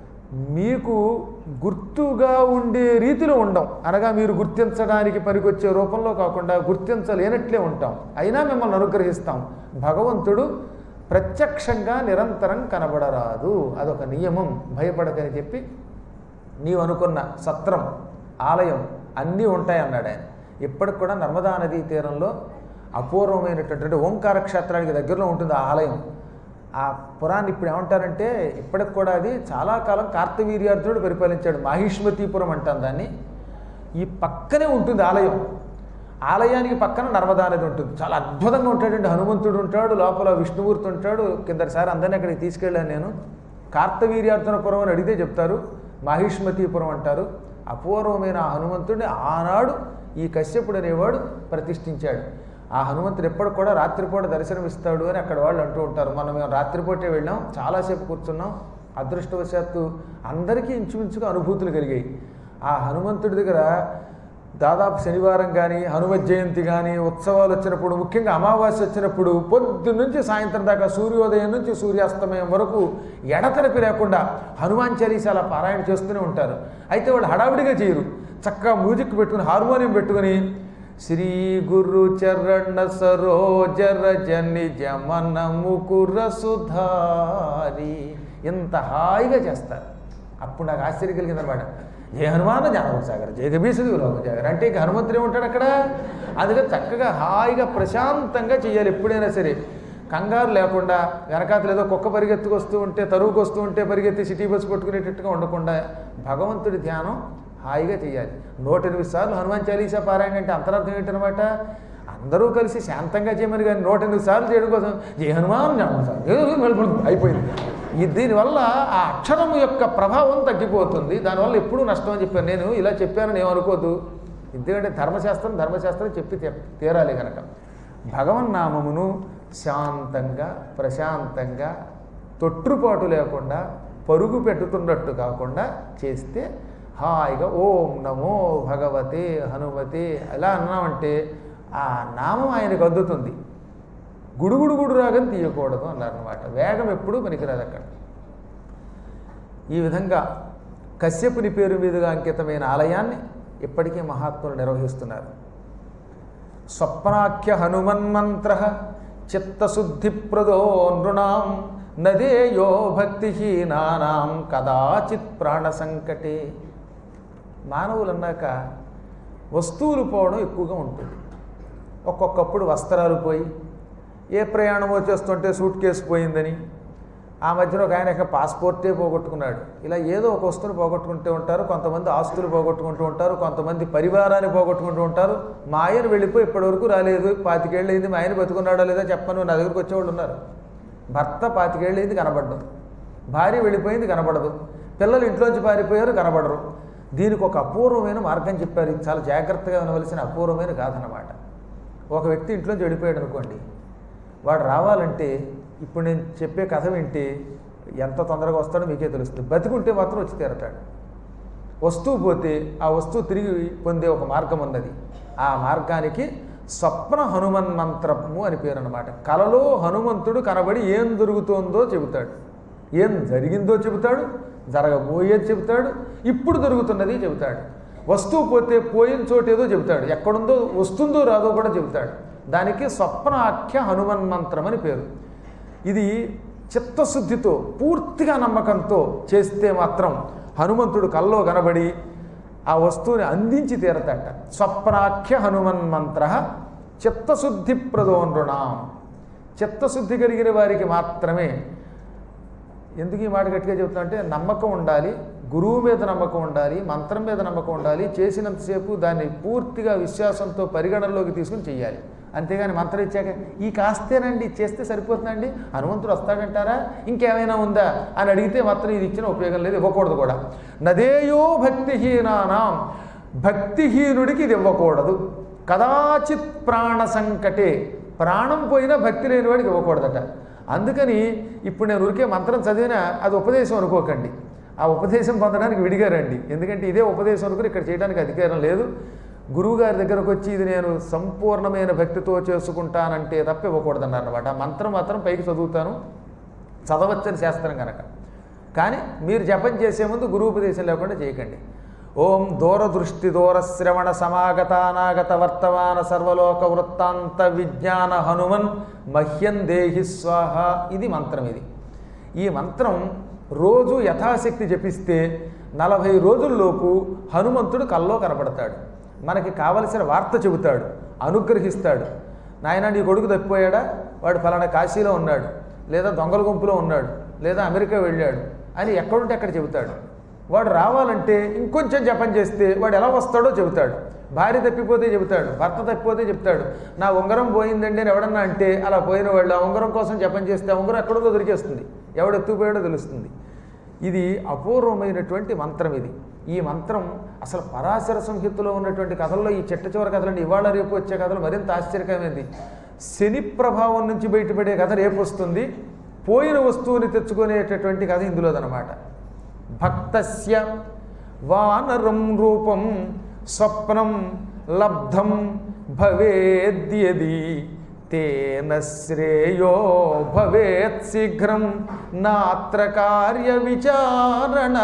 మీకు గుర్తుగా ఉండే రీతిలో ఉండం, అనగా మీరు గుర్తించడానికి పనికొచ్చే రూపంలో కాకుండా గుర్తించలేనట్లే ఉంటాం. అయినా మిమ్మల్ని అనుగ్రహిస్తాం. భగవంతుడు ప్రత్యక్షంగా నిరంతరం కనబడరాదు, అదొక నియమం, భయపడకని చెప్పి నీవు అనుకున్న సత్రం, ఆలయం అన్నీ ఉంటాయన్నాడు ఆయన. ఇప్పటికి కూడా నర్మదా నదీ తీరంలో అపూర్వమైనటువంటి ఓంకార క్షేత్రానికి దగ్గరలో ఉంటుంది ఆ ఆలయం. ఆ పురాన్ని ఇప్పుడు ఏమంటారంటే, ఇప్పటికి కూడా అది చాలా కాలం కార్తవీర్యార్జునుడు పరిపాలించాడు. మాహిష్మతీపురం అంటాం దాన్ని. ఈ పక్కనే ఉంటుంది ఆలయం. ఆలయానికి పక్కన నర్మదా నది ఉంటుంది. చాలా అద్భుతంగా ఉంటాడండి. హనుమంతుడు ఉంటాడు, లోపల విష్ణుమూర్తి ఉంటాడు. కిందటిసారి అందరినీ అక్కడికి తీసుకెళ్ళాను నేను. కార్తవీర్యార్జునపురం అని అడిగితే చెప్తారు, మాహిష్మతీపురం అంటారు. అపూర్వమైన ఆ హనుమంతుడిని ఆనాడు ఈ కశ్యపుడు అనేవాడు ప్రతిష్ఠించాడు. ఆ హనుమంతుడు ఎప్పటికి కూడా రాత్రిపూట దర్శనమిస్తాడు అని అక్కడ వాళ్ళు అంటూ ఉంటారు. మనం మేము రాత్రిపూటే వెళ్ళాం, చాలాసేపు కూర్చున్నాం. అదృష్టవశాత్తు అందరికీ ఇంచుమించుగా అనుభూతులు కలిగాయి. ఆ హనుమంతుడి దగ్గర దాదాపు శనివారం కానీ, హనుమత్ జయంతి కానీ, ఉత్సవాలు వచ్చినప్పుడు, ముఖ్యంగా అమావాస్య వచ్చినప్పుడు పొద్దు నుంచి సాయంత్రం దాకా సూర్యోదయం నుంచి సూర్యాస్తమయం వరకు ఎడతెరపి లేకుండా హనుమాన్ చాలీసా పారాయణ చేస్తూనే ఉంటారు. అయితే వాళ్ళు హడావిడిగా చేయరు. చక్కగా మ్యూజిక్ పెట్టుకుని, హార్మోనియం పెట్టుకుని శ్రీ గురు చరణ సరోజర జని జమన ముకుర సుధారి ఇంత హాయిగా చేస్తారు. అప్పుడు నాకు ఆశ్చర్యం కలిగింది అనమాట. జయ హనుమాన జ్ఞానసాగర్, జయ గభీసుడు లోకసాగర్ అంటే ఇక హనుమంతుడే ఉంటాడు అక్కడ. అందుకే చక్కగా హాయిగా ప్రశాంతంగా చేయాలి ఎప్పుడైనా సరే. కంగారు లేకుండా, వెనకాతలు ఏదో కుక్క పరిగెత్తుకు వస్తూ ఉంటే, తరువుకు వస్తూ ఉంటే పరిగెత్తి సిటీ బస్సు కొట్టుకునేటట్టుగా ఉండకుండా భగవంతుడి ధ్యానం హాయిగా చేయాలి. నూట ఎనిమిది సార్లు హనుమాన్ చాలీసా పారాయణ అంటే అంతరార్థం ఏంటనమాట, అందరూ కలిసి శాంతంగా చేయమని. కానీ నూట ఎనిమిది సార్లు చేయడం కోసం జయ హనుమాన్ జ్ఞానసాగర్ అయిపోయింది. ఈ దీనివల్ల ఆ అక్షరం యొక్క ప్రభావం తగ్గిపోతుంది. దానివల్ల ఎప్పుడూ నష్టం అని చెప్పాను. నేను ఇలా చెప్పానని ఏమనుకోదు. ఎందుకంటే ధర్మశాస్త్రం ధర్మశాస్త్రం చెప్పి తీరాలి కనుక భగవన్నామమును శాంతంగా, ప్రశాంతంగా, తొట్టుపాటు లేకుండా, పరుగు పెట్టుతున్నట్టు కాకుండా చేస్తే హాయిగా ఓం నమో భగవతే హనుమతే ఎలా అన్నామంటే ఆ నామం ఆయనకు అందుతుంది. గుడుగుడు గుడు రాగం తీయకూడదు అన్నారనమాట. వేగం ఎప్పుడూ పనికిరాదు అక్కడ. ఈ విధంగా కశ్యపుని పేరు మీదుగా అంకితమైన ఆలయాన్ని ఇప్పటికీ మహాత్ములు నిర్వహిస్తున్నారు. స్వప్నాఖ్య హనుమన్మంత్ర చిత్తశుద్ధిప్రదో నృణాం నదేయో భక్తిహీనానాం కదాచిత్ ప్రాణ సంకటే. మానవులు అన్నాక వస్తువులు పోవడం ఎక్కువగా ఉంటుంది. ఒక్కొక్కప్పుడు వస్త్రాలు పోయి, ఏ ప్రయాణమో చేస్తుంటే సూట్ కేసు పోయిందని, ఆ మధ్యలో ఒక ఆయన పాస్పోర్టే పోగొట్టుకున్నాడు. ఇలా ఏదో ఒక వస్తువుని పోగొట్టుకుంటూ ఉంటారు. కొంతమంది ఆస్తులు పోగొట్టుకుంటూ ఉంటారు, కొంతమంది పరివారాన్ని పోగొట్టుకుంటూ ఉంటారు. మా ఆయన వెళ్ళిపోయి ఇప్పటివరకు రాలేదు, పాతికేళ్ళు అయింది, మా ఆయన బతుకున్నాడో లేదో చెప్పను, నా దగ్గరకు వచ్చేవాళ్ళు ఉన్నారు. భర్త పాతికేళ్ళు అయింది, కనబడ్డం. భార్య వెళ్ళిపోయింది, కనబడదు. పిల్లలు ఇంట్లోంచి పారిపోయారు, కనబడరు. దీనికి ఒక అపూర్వమైన మార్గం చెప్పారు. ఇది చాలా జాగ్రత్తగా వినవలసిన అపూర్వమైన గాథ అన్నమాట. ఒక వ్యక్తి ఇంట్లోంచి వెళ్ళిపోయాడు అనుకోండి, వాడు రావాలంటే ఇప్పుడు నేను చెప్పే కథ వింటే ఎంత తొందరగా వస్తాడో మీకే తెలుస్తుంది. బతికుంటే మాత్రం వచ్చి తీరతాడు. వస్తువు పోతే ఆ వస్తువు తిరిగి పొందే ఒక మార్గం ఉన్నది. ఆ మార్గానికి స్వప్న హనుమన్ మంత్రము అని పేరు అన్నమాట. కలలో హనుమంతుడు కనబడి ఏం జరుగుతోందో చెబుతాడు, ఏం జరిగిందో చెబుతాడు, జరగబోయేది చెబుతాడు, ఇప్పుడు జరుగుతున్నది చెబుతాడు. వస్తువు పోతే పోయిన చోటు ఏదో చెబుతాడు, ఎక్కడుందో వస్తుందో రాదో కూడా చెబుతాడు. దానికి స్వప్నాఖ్య హనుమన్ మంత్రం అని పేరు. ఇది చిత్తశుద్ధితో పూర్తిగా నమ్మకంతో చేస్తే మాత్రం హనుమంతుడు కల్లో కనబడి ఆ వస్తువుని అందించి తీరతాట. స్వప్నాఖ్య హనుమన్ మంత్ర చిత్తశుద్ధి ప్రదోనృణాం. చిత్తశుద్ధి కలిగిన వారికి మాత్రమే. ఎందుకు ఈ మాట గట్టిగా చెబుతున్నా అంటే, నమ్మకం ఉండాలి, గురువు మీద నమ్మకం ఉండాలి, మంత్రం మీద నమ్మకం ఉండాలి. చేసినంతసేపు దాన్ని పూర్తిగా విశ్వాసంతో పరిగణనలోకి తీసుకుని చెయ్యాలి. అంతేగాని మంత్రం ఇచ్చాక ఈ కాస్తేనండి చేస్తే సరిపోతుందండి, హనుమంతుడు వస్తాడంటారా, ఇంకేమైనా ఉందా అని అడిగితే మాత్రం ఇది ఇచ్చిన ఉపయోగం లేదు, ఇవ్వకూడదు కూడా. నదేయో భక్తిహీనానాం, భక్తిహీనుడికి ఇది ఇవ్వకూడదు. కదాచిత్ ప్రాణ సంకటే, ప్రాణం పోయినా భక్తి లేని వాడికి ఇవ్వకూడదట. అందుకని ఇప్పుడు నేను ఊరికే మంత్రం చదివినా అది ఉపదేశం అనుకోకండి. ఆ ఉపదేశం పొందడానికి విడిగా రండి. ఎందుకంటే ఇదే ఉపదేశం అనుకుని ఇక్కడ చేయడానికి అధికారం లేదు. గురువుగారి దగ్గరకు వచ్చి ఇది నేను సంపూర్ణమైన భక్తితో చేసుకుంటానంటే తప్ప ఇవ్వకూడదన్నారన్నమాట. ఆ మంత్రం మాత్రం పైకి చదువుతాను, చదవచ్చని శాస్త్రం కనుక. కానీ మీరు జపం చేసే ముందు గురువుపదేశం లేకుండా చేయకండి. ఓం దూరదృష్టి దూరశ్రవణ సమాగతానాగత వర్తమాన సర్వలోక వృత్తాంత విజ్ఞాన హనుమన్ మహ్యం దేహి స్వాహ. ఇది మంత్రం. ఇది ఈ మంత్రం రోజు యథాశక్తి జపిస్తే నలభై రోజుల్లోపు హనుమంతుడు కల్లో కనపడతాడు. మనకి కావలసిన వార్త చెబుతాడు, అనుగ్రహిస్తాడు. నాయన నీ కొడుకు తప్పిపోయాడా, వాడు ఫలానా కాశీలో ఉన్నాడు, లేదా దొంగల గుంపులో ఉన్నాడు, లేదా అమెరికా వెళ్ళాడు అని ఎక్కడుంటే అక్కడ చెబుతాడు. వాడు రావాలంటే ఇంకొంచెం జపం చేస్తే వాడు ఎలా వస్తాడో చెబుతాడు. భార్య తప్పిపోతే చెబుతాడు, భర్త తప్పిపోతే చెప్తాడు. నా ఉంగరం పోయిందండి అని ఎవడన్నా అంటే అలా పోయిన వాళ్ళు ఆ ఉంగరం కోసం జపం చేస్తే ఆ ఉంగరం ఎక్కడో దొరికేస్తుంది, ఎవడు ఎత్తుకుపోయాడో తెలుస్తుంది. ఇది అపూర్వమైనటువంటి మంత్రం. ఇది ఈ మంత్రం అసలు పరాశర సంహితలో ఉన్నటువంటి కథల్లో ఈ చెట్ట చివరి కథలండి. ఇవాళ రేపు వచ్చే కథలు మరింత ఆశ్చర్యకరమైనది. శని ప్రభావం నుంచి బయటపడే కథ రేపు వస్తుంది. పోయిన వస్తువుని తెచ్చుకునేటటువంటి కథ ఇందులోదనమాట. భక్తస్య వానరం రూపం స్వప్నం లబ్ధం భవేద్యది తేన శ్రేయో భవేత్ శీఘ్రం నాత్ర కార్య విచారణ.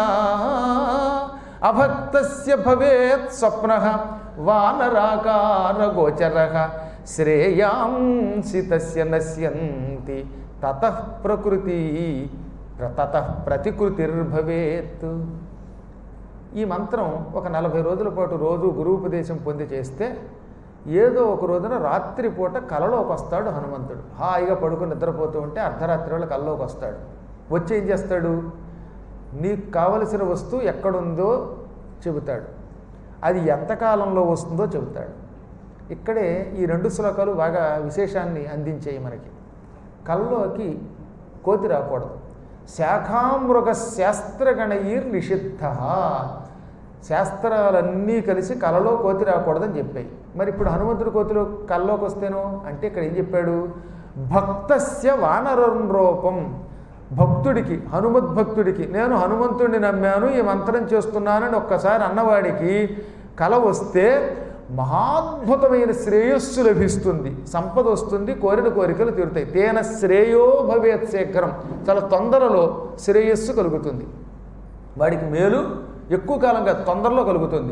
అభక్తస్య భవేత్ స్వప్నః వానరాకార గోచరః శ్రేయాంసి తస్య నశ్యంతి తతః ప్రకృతి తతః ప్రతికృతిర్భవేత్. ఈ మంత్రం ఒక నలభై రోజుల పాటు రోజు గురూపదేశం పొంది చేస్తే ఏదో ఒక రోజున రాత్రిపూట కలలోకి వస్తాడు హనుమంతుడు. హాయిగా పడుకుని నిద్రపోతూ ఉంటే అర్ధరాత్రి వేళ కలలోకి వస్తాడు. వచ్చి ఏం చేస్తాడు, నీకు కావలసిన వస్తువు ఎక్కడుందో చెబుతాడు, అది ఎంతకాలంలో వస్తుందో చెబుతాడు. ఇక్కడే ఈ రెండు శ్లోకాలు బాగా విశేషాన్ని అందించాయి మనకి. కల్లోకి కోతి రాకూడదు. శాఖామృగ శాస్త్రగణయీర్ నిషిద్ధ. శాస్త్రాలన్నీ కలిసి కలలో కోతి రాకూడదని చెప్పాయి. మరి ఇప్పుడు హనుమంతుడి కోతిలో కల్లోకి వస్తేనో అంటే ఇక్కడ ఏం చెప్పాడు, భక్తస్య వానరం రూపం. భక్తుడికి, హనుమద్భక్తుడికి, నేను హనుమంతుడిని నమ్మాను ఈ మంత్రం చేస్తున్నానని ఒక్కసారి అన్నవాడికి కల వస్తే మహాద్భుతమైన శ్రేయస్సు లభిస్తుంది, సంపద వస్తుంది, కోరిన కోరికలు తీరుతాయి. తేన శ్రేయో భవేత్ శీఘ్రం, చాలా తొందరలో శ్రేయస్సు కలుగుతుంది. వాడికి మేలు ఎక్కువ కాలంగా తొందరలో కలుగుతుంది.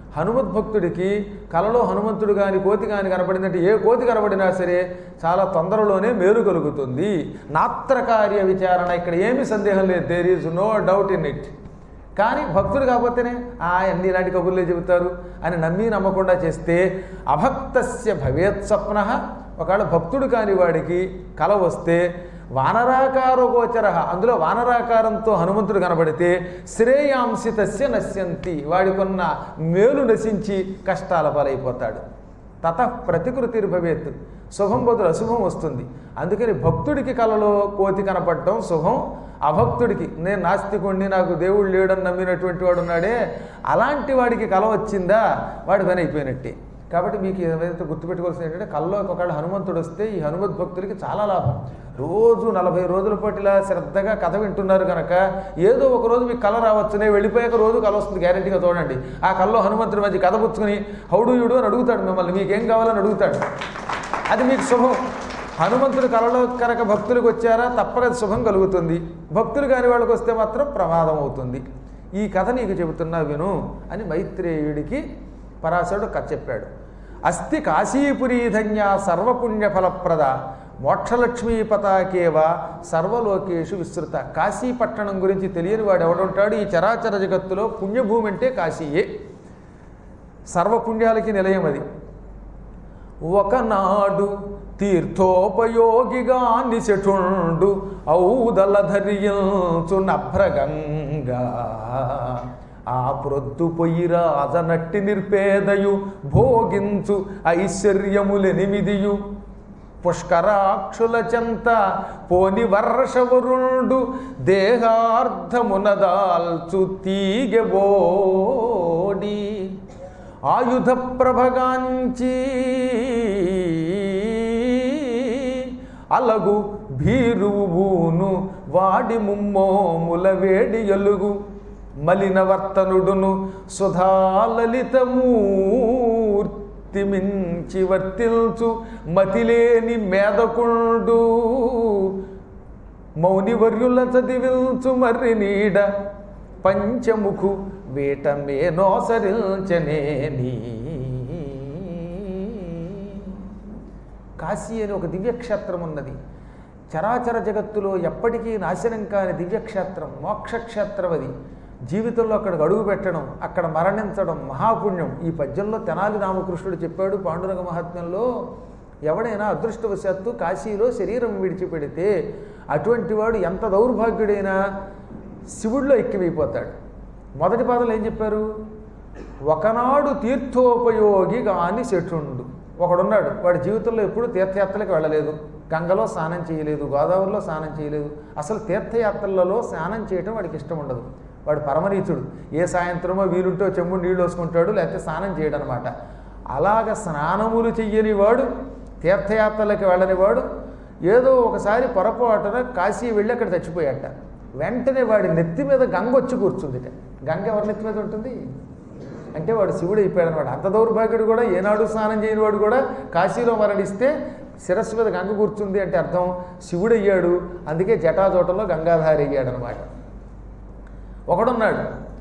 హనుమద్భక్తుడికి కలలో హనుమంతుడు కానీ కోతి కానీ కనపడిందంటే ఏ కోతి కనపడినా సరే చాలా తొందరలోనే మేలు కలుగుతుంది. నాత్రకార్య విచారణ, ఇక్కడ ఏమీ సందేహం లేదు, there is no doubt in it. కానీ భక్తుడు కాకపోతేనే ఆ అన్ని ఇలాంటి కబుర్లే చెబుతారు అని నమ్మి నమ్మకుండా చేస్తే అభక్తస్య భవేత్ స్వప్న. ఒకవేళ భక్తుడు కాని వాడికి కల వస్తే వానరాకార గోచర, అందులో వానరాకారంతో హనుమంతుడు కనబడితే శ్రేయాంసితస్య నశ్యంతి, వాడికున్న మేలు నశించి కష్టాల పాలైపోతాడు. తతః ప్రతికృతిర్భవేత్, శుభం బదులు అశుభం వస్తుంది. అందుకని భక్తుడికి కలలో కోతి కనపడటం శుభం, అభక్తుడికి నేను నాస్తికుణ్ణి నాకు దేవుడు లేడని నమ్మినటువంటి వాడు ఉన్నాడే అలాంటి వాడికి కల వచ్చిందా వాడి పని అయిపోయినట్టే. కాబట్టి మీకు ఏదైతే గుర్తుపెట్టుకోవాల్సింది ఏంటంటే కల్లో ఒకవేళ హనుమంతుడు వస్తే ఈ హనుమద్ భక్తులకి చాలా లాభం. రోజు నలభై రోజుల పాటు ఇలా శ్రద్ధగా కథ వింటున్నారు కనుక ఏదో ఒక రోజు మీకు కళ రావచ్చునే, వెళ్ళిపోయాక రోజు కళ వస్తుంది గ్యారెంటీగా. చూడండి, ఆ కల్లో హనుమంతుడి మధ్య కథ పుచ్చుకుని హౌడు యుడు అని అడుగుతాడు మిమ్మల్ని, మీకేం కావాలని అడుగుతాడు. అది మీకు శుభం. హనుమంతుడు కళలో కనుక భక్తులకు వచ్చారా తప్పక శుభం కలుగుతుంది, భక్తులు కాని వాళ్ళకి వస్తే మాత్రం ప్రమాదం అవుతుంది. ఈ కథ నీకు చెబుతున్నా విను అని మైత్రేయుడికి పరాశరుడు కథ చెప్పాడు. అస్తి కాశీపురీధన్య సర్వపుణ్య ఫలప్రద మోక్షలక్ష్మీ పతాకేవ సర్వలోకేషు విస్తృత. కాశీ పట్టణం గురించి తెలియని వాడు ఎవడుంటాడు ఈ చరాచర జగత్తులో? పుణ్యభూమి అంటే కాశీయే, సర్వపుణ్యాలకి నిలయం అది. ఒకనాడు తీర్థోపయోగిగా నిశఠుండు ఔదల ధరియంచు నభ్రగంగా ఆ ప్రొద్దు పొయ్యిరా అజనట్టి నిర్పేదయు భోగించు ఐశ్వర్యములెనిమిదియు పుష్కరాక్షుల చెంత పోని వర్షవరుండు దేహార్థమునదాల్చు తీగెబోడి ఆయుధ ప్రభగాంచి అలగు భీరువును వాడి ముమ్మోముల వేడి ఎలుగు మలినవర్తనుడును సుధాలలితమూర్తి మించి వర్తిల్చు మతిలేని మేదకుండు మౌనివర్యుల చదివిల్చు మర్రి నీడ పంచముఖు వేటమే నోసరిల్చనేని. కాశీ అని ఒక దివ్యక్షేత్రం ఉన్నది. చరాచర జగత్తులో ఎప్పటికీ నాశనం కాని దివ్యక్షేత్రం, మోక్షక్షేత్రం అది. జీవితంలో అక్కడికి అడుగు పెట్టడం, అక్కడ మరణించడం మహాపుణ్యం. ఈ పద్యంలో తెనాలి రామకృష్ణుడు చెప్పాడు పాండురంగ మహాత్మ్యంలో, ఎవడైనా అదృష్టవశాత్తు కాశీలో శరీరం విడిచిపెడితే అటువంటి వాడు ఎంత దౌర్భాగ్యుడైనా శివుడిలో ఎక్కివైపోతాడు. మొదటి పాదలు ఏం చెప్పారు? ఒకనాడు తీర్థోపయోగి కాని శఠుండు. ఒకడున్నాడు, వాడి జీవితంలో ఎప్పుడు తీర్థయాత్రలకు వెళ్ళలేదు, గంగలో స్నానం చేయలేదు, గోదావరిలో స్నానం చేయలేదు, అసలు తీర్థయాత్రలలో స్నానం చేయటం వాడికి ఇష్టం ఉండదు. వాడు పరమనీచుడు. ఏ సాయంత్రమో వీలుంటో చెంబు నీళ్ళు వేసుకుంటాడు, లేకపోతే స్నానం చేయడం అనమాట. అలాగ స్నానములు చెయ్యని వాడు, తీర్థయాత్రలకు వెళ్ళని వాడు ఏదో ఒకసారి పొరపాటున కాశీ వెళ్ళి అక్కడ చచ్చిపోయాట. వెంటనే వాడి నెత్తి మీద గంగ వచ్చి కూర్చుందిట. గంగ ఎవరి నెత్తి మీద ఉంటుంది అంటే వాడు శివుడు అయిపోయాడు అనమాట. అంత దౌర్భాగ్యుడు కూడా, ఏనాడు స్నానం చేయని వాడు కూడా కాశీలో మరణిస్తే శిరస్సు మీద గంగ కూర్చుంది అంటే అర్థం శివుడు అయ్యాడు. అందుకే జటాజోటంలో గంగాధారి అయ్యాడు అనమాట. ఒకడున్నాడు,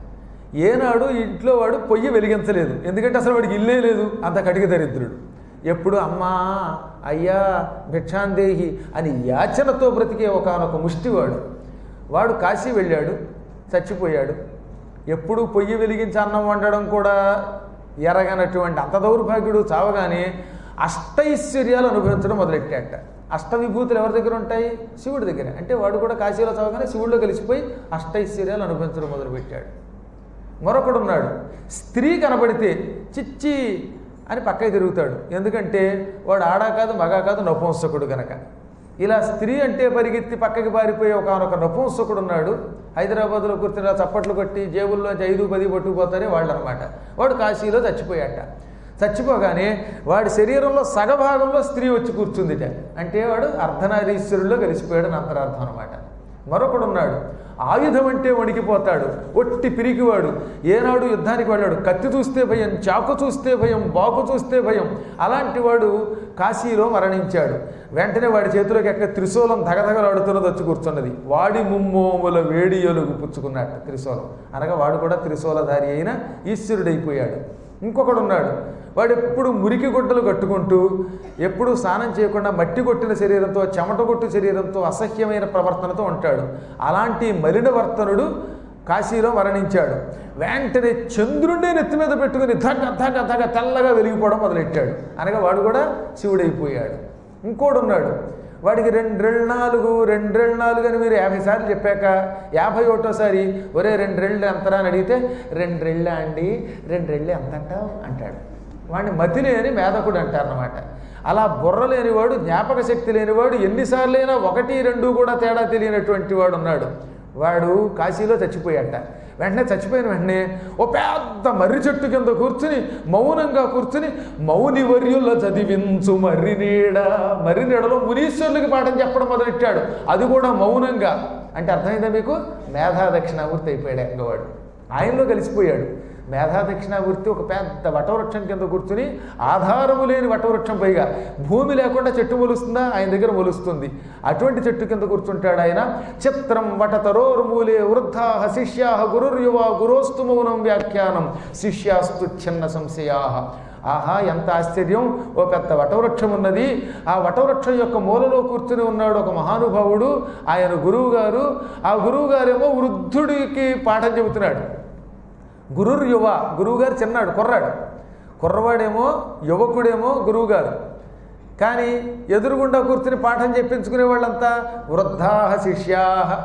ఏనాడు ఇంట్లో వాడు పొయ్యి వెలిగించలేదు, ఎందుకంటే అసలు వాడికి ఇల్లే లేదు, అంత కటిక దరిద్రుడు. ఎప్పుడు అమ్మా అయ్యా భిక్షాందేహి అని యాచనతో బ్రతికే ఒకనొక ముష్టివాడు. వాడు కాశీ వెళ్ళాడు, చచ్చిపోయాడు. ఎప్పుడు పొయ్యి వెలిగించి అన్నం వండడం కూడా ఎరగనటువంటి అంత దౌర్భాగ్యుడు చావగానే అష్టైశ్వర్యాలు అనుభవించడం మొదలెట్టాట. అష్టవిభూతులు ఎవరి దగ్గర ఉంటాయి? శివుడి దగ్గర. అంటే వాడు కూడా కాశీలో చావగానే శివుడిలో కలిసిపోయి అష్టైశ్వర్యాలు అనుభవించడం మొదలుపెట్టాడు. మరొకడున్నాడు, స్త్రీ కనబడితే చిచ్చి అని పక్కకి తిరుగుతాడు. ఎందుకంటే వాడు ఆడా కాదు మగా కాదు నపుంసకుడు కనుక. ఇలా స్త్రీ అంటే పరిగెత్తి పక్కకి పారిపోయే ఒకనొక నపుంసకుడు ఉన్నాడు. హైదరాబాద్లో కూర్చుని చప్పట్లు కొట్టి జేబుల్లోంచి ఐదు పది పట్టుకుపోతారే వాళ్ళు అనమాట. వాడు కాశీలో చచ్చిపోయాట. చచ్చిపోగానే వాడి శరీరంలో సగభాగంలో స్త్రీ వచ్చి కూర్చుందిట. అంటే వాడు అర్ధనారీశ్వరుల్లో కలిసిపోయాడని అంతరార్థం అనమాట. మరొకడున్నాడు, ఆయుధం అంటే వణికిపోతాడు, ఒట్టి పిరికివాడు, ఏనాడు యుద్ధానికి వెళ్ళాడు, కత్తి చూస్తే భయం, చాకు చూస్తే భయం, బాకు చూస్తే భయం. అలాంటి వాడు కాశీలో మరణించాడు. వెంటనే వాడి చేతిలోకి ఎక్క త్రిశూలం ధగధగలాడుతున్నది వచ్చి కూర్చున్నది. వాడి ముమ్మోముల వేడి ఎలుగు పుచ్చుకున్నట్టు త్రిశూలం అనగా వాడు కూడా త్రిశూలధారి అయిన ఈశ్వరుడైపోయాడు. ఇంకొకడు ఉన్నాడు, వాడు ఎప్పుడు మురికి గుడ్డలు కట్టుకుంటూ ఎప్పుడు స్నానం చేయకుండా మట్టి కొట్టిన శరీరంతో చెమట కొట్టిన శరీరంతో అసహ్యమైన ప్రవర్తనతో ఉంటాడు. అలాంటి మలిన వర్తనుడు కాశీలో మరణించాడు. వెంటనే చంద్రుడిని నెత్తి మీద పెట్టుకుని ధగ ధగ ధగ తెల్లగా వెలిగిపోవడం మొదలెట్టాడు. అనగా వాడు కూడా శివుడైపోయాడు. ఇంకోడు ఉన్నాడు, వాడికి రెండ్రెళ్ళు నాలుగు రెండ్రెళ్ళు నాలుగు అని మీరు యాభై సార్లు చెప్పాక యాభై ఒకటోసారి ఒరే రెండ్రెళ్ళు ఎంతరా అని అడిగితే రెండ్రెళ్ళా అండి, రెండ్రెళ్ళు ఎంత అంటావు అంటాడు. వాడిని మతి లేని మేధకుడు అంటారన్నమాట. అలా బుర్ర లేనివాడు, జ్ఞాపక శక్తి లేనివాడు, ఎన్నిసార్లైనా ఒకటి రెండు కూడా తేడా తెలియనటువంటి వాడు ఉన్నాడు. వాడు కాశీలో చచ్చిపోయాట. వెంటనే చచ్చిపోయిన వెంటనే ఓ పెద్ద మర్రి చెట్టు కింద కూర్చుని మౌనంగా కూర్చుని మౌని వర్యుల చదివించు మర్రి నీడ, మర్రి నీడలో మునీశ్వరులకి పాఠం చెప్పడం మొదలెట్టాడు. అది కూడా మౌనంగా. అంటే అర్థమైందా మీకు? మేధా దక్షిణామూర్తి అయిపోయాడు ఎంగవాడు. ఆయనలో కలిసిపోయాడు. మేధా దక్షిణామూర్తి ఒక పెద్ద వటవృక్షం కింద కూర్చుని, ఆధారము లేని వటవృక్షం, పైగా భూమి లేకుండా చెట్టు మొలుస్తుందా? ఆయన దగ్గర మొలుస్తుంది. అటువంటి చెట్టు కింద కూర్చుంటాడు ఆయన. చిత్రం వటతరోర్మూలే వృద్ధా శిష్యా గురుర్యువ గురోస్తు మౌనం వ్యాఖ్యానం శిష్యాస్తు చిన్న సంశయా. ఆహా, ఎంత ఆశ్చర్యం! ఓ పెద్ద వటవృక్షం ఉన్నది. ఆ వటవృక్షం యొక్క మూలలో కూర్చుని ఉన్నాడు ఒక మహానుభావుడు, ఆయన గురువు గారు. ఆ గురువు గారేమో వృద్ధుడికి పాఠం చెబుతున్నాడు. గురుర్ యువ, గురువుగారు చిన్నాడు, కుర్రాడు. కుర్రవాడేమో యువకుడేమో గురువుగారు. కానీ ఎదురుగుండా కూర్చుని పాఠం చెప్పించుకునే వాళ్ళంతా వృద్ధా శిష్యా,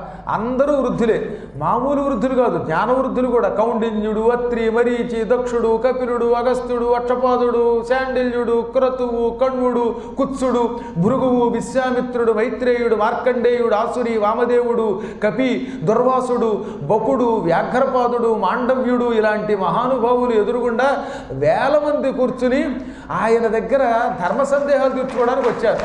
అందరూ వృద్ధులే. మామూలు వృద్ధులు కాదు, జ్ఞాన వృద్ధులు కూడా. కౌండిన్యుడు, అత్రి, మరీచి, దక్షుడు, కపిలుడు, అగస్త్యుడు, అక్షపాదుడు, శాండిల్యుడు, క్రతువు, కణ్వుడు, కుత్సుడు, భృగువు, విశ్వామిత్రుడు, మైత్రేయుడు, మార్కండేయుడు, ఆసురి, వామదేవుడు, కపి, దుర్వాసుడు, బకుడు, వ్యాఘ్రపాదుడు, మాండవ్యుడు, ఇలాంటి మహానుభావులు ఎదురుగుండా వేల మంది కూర్చుని ఆయన దగ్గర ధర్మ సందేహాలు తీర్చుకోవడానికి వచ్చారు.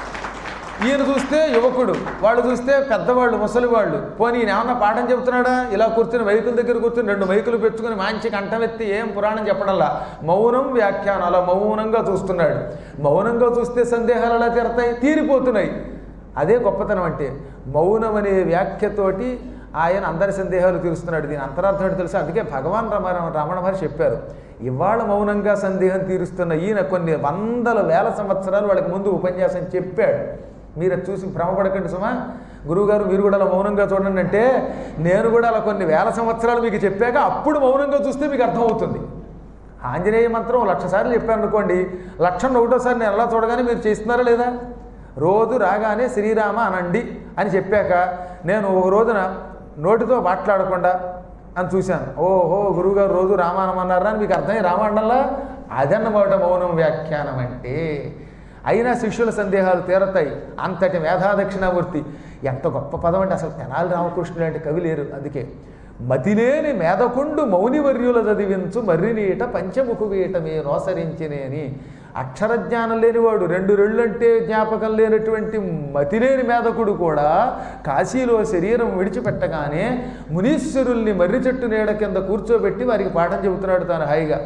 ఈయన చూస్తే యువకుడు, వాళ్ళు చూస్తే పెద్దవాళ్ళు, ముసలివాళ్ళు. పోనీ ఈయన ఏమన్నా పాఠం చెబుతున్నాడా? ఇలా కూర్చుని మైకుల దగ్గర కూర్చుని రెండు మైకులు పెట్టుకుని మంచి కంఠమెత్తి ఏం పురాణం చెప్పడంలా, మౌనం వ్యాఖ్యానం అలా మౌనంగా చూస్తున్నాడు. మౌనంగా చూస్తే సందేహాలు అలా తీరతాయి, తీరిపోతున్నాయి. అదే గొప్పతనం అంటే. మౌనం అనే వ్యాఖ్యతోటి ఆయన అందరి సందేహాలు తీరుస్తున్నాడు. దీని అంతరార్థం తెలుసు. అందుకే భగవాన్ రమ రమణ మహర్షి చెప్పారు, ఇవాళ మౌనంగా సందేహం తీరుస్తున్న ఈయన కొన్ని వందల వేల సంవత్సరాలు వాళ్ళకి ముందు ఉపన్యాసం చెప్పాడు. మీరు చూసి భ్రమపడకండి సుమా, గురువుగారు మీరు కూడా అలా మౌనంగా చూడండి అంటే, నేను కూడా అలా కొన్ని వేల సంవత్సరాలు మీకు చెప్పాక అప్పుడు మౌనంగా చూస్తే మీకు అర్థమవుతుంది. ఆంజనేయ మంత్రం లక్ష సార్లు చెప్పాను అనుకోండి, లక్షం ఒకటోసారి నేను ఎలా చూడగానే మీరు చేస్తున్నారా లేదా? రోజు రాగానే శ్రీరామ అనండి అని చెప్పాక నేను ఒక రోజున నోటితో మాట్లాడకుండా అని చూశాను. ఓహో, గురువుగారు రోజు రామానమన్నారా అని మీకు అర్థమై రామాండంలా? అదన్నమాట మౌనం వ్యాఖ్యానం అంటే. అయినా శిష్యుల సందేహాలు తీరతాయి. అంతటి మేధా దక్షిణామూర్తి. ఎంత గొప్ప పదం అంటే అసలు తెనాలి రామకృష్ణుడు అంటే కవి లేరు. అందుకే మతిలేని మేధకుండు మౌనివర్యుల చదివించు మర్రినీట పంచముఖు వీటమే నోసరించినేని. అక్షరజ్ఞానం లేనివాడు, రెండు రెళ్ళంటే జ్ఞాపకం లేనటువంటి మతిలేని మేధకుడు కూడా కాశీలో శరీరం విడిచిపెట్టగానే మునీశ్వరుల్ని మర్రి చెట్టు నీడ కింద కూర్చోబెట్టి వారికి పాఠం చెబుతున్నాడు తాను హాయిగా.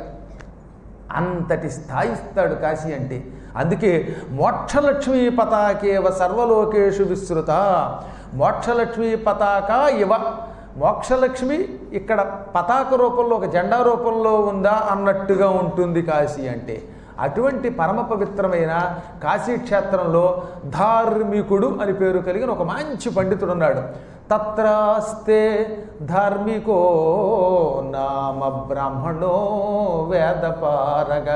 అంతటి స్థాయిస్తాడు కాశీ అంటే. అందుకే మోక్షలక్ష్మీ పతాకేవ సర్వలోకేషు విస్తృత. మోక్షలక్ష్మీ పతాక ఇవ, మోక్షలక్ష్మి ఇక్కడ పతాక రూపంలో ఒక జెండా రూపంలో ఉందా అన్నట్టుగా ఉంటుంది కాశీ అంటే. అటువంటి పరమ పవిత్రమైన కాశీక్షేత్రంలో ధార్మికుడు అని పేరు కలిగిన ఒక మంచి పండితుడు ఉన్నాడు. తత్రాస్తే ధార్మికో నామ బ్రాహ్మణో వేదపారగ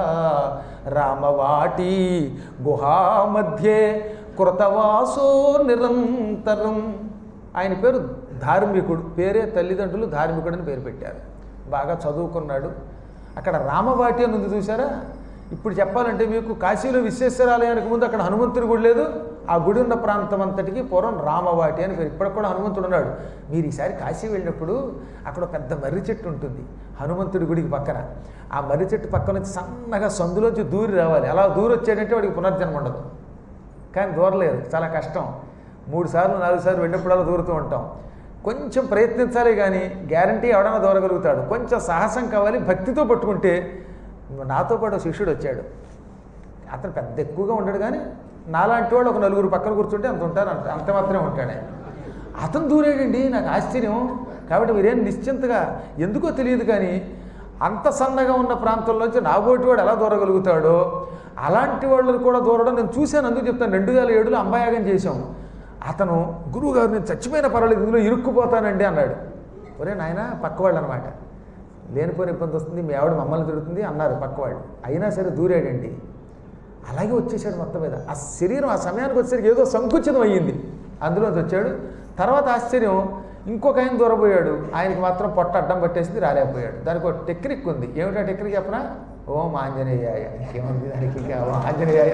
రామవాటి గుహామధ్యే కృతవాసో నిరంతరం. ఆయన పేరు ధార్మికుడు. పేరే తల్లిదండ్రులు ధార్మికుడు అని పేరు పెట్టారు. బాగా చదువుకున్నాడు. అక్కడ రామవాటి అని ఉంది చూసారా? ఇప్పుడు చెప్పాలంటే మీకు కాశీలో విశ్వేశ్వరాలయానికి ముందు అక్కడ హనుమంతుడి గుడి లేదు. ఆ గుడి ఉన్న ప్రాంతం అంతటికి పూర్వం రామవాటి అని పేరు. ఇప్పటికి కూడా హనుమంతుడు ఉన్నాడు. మీరు ఈసారి కాశీ వెళ్ళినప్పుడు అక్కడ పెద్ద మర్రి చెట్టు ఉంటుంది హనుమంతుడి గుడికి పక్కన. ఆ మర్రి చెట్టు పక్క నుంచి సన్నగా సందులోంచి దూరి రావాలి. అలా దూరి వచ్చాడంటే వాడికి పునర్జన్మ ఉండదు. కానీ దూరలేదు, చాలా కష్టం. మూడు సార్లు నాలుగు సార్లు వెళ్ళినప్పుడు అలా దూరుతూ ఉంటాం. కొంచెం ప్రయత్నించాలి కానీ గ్యారంటీ ఎవడైనా దూరగలుగుతాడు. కొంచెం సాహసం కావాలి, భక్తితో పట్టుకుంటే. నాతో పాటు శిష్యుడు వచ్చాడు. అతను పెద్ద ఎక్కువగా ఉండడు కానీ నాలాంటి వాడు ఒక నలుగురు పక్కన కూర్చుంటే అంత ఉంటారు, అంత అంత మాత్రమే ఉంటాడే. అతను దూరేడండి. నాకు ఆశ్చర్యం. కాబట్టి మీరేం నిశ్చింతగా, ఎందుకో తెలియదు కానీ అంత సన్నగా ఉన్న ప్రాంతంలోంచి నాబోటి వాడు ఎలా దూరగలుగుతాడో అలాంటి వాళ్ళు కూడా దూరడం నేను చూశాను. అందుకు చెప్తాను, రెండు వేల ఏడులో అంబాయాగం చేశాం. అతను గురువుగారు నేను చచ్చిపోయిన పర్వాలేదు ఇందులో ఇరుక్కుపోతానండి అన్నాడు. ఒరే నాయన పక్కవాళ్ళు అనమాట, లేనిపోయిన ఇబ్బంది వస్తుంది, మీ ఆవిడ మమ్మల్ని తిరుగుతుంది అన్నారు పక్కవాళ్ళు. అయినా సరే దూరాడండి. అలాగే వచ్చేసాడు మొత్తం మీద. ఆ శరీరం ఆ సమయానికి వచ్చేసరికి ఏదో సంకుచితం అయ్యింది, అందులోంచి వచ్చాడు. తర్వాత ఆశ్చర్యం, ఇంకొక ఆయన దూరపోయాడు, ఆయనకి మాత్రం పొట్ట అడ్డం పట్టేసింది, రాలేకపోయాడు. దానికి ఒక టెక్నిక్ ఉంది. ఏమిటా టెక్నిక్ చెప్పనా? ఓం ఆంజనేయాయ. ఇంకేముంది దానికి, ఇంకా ఓ ఆంజనేయాయ.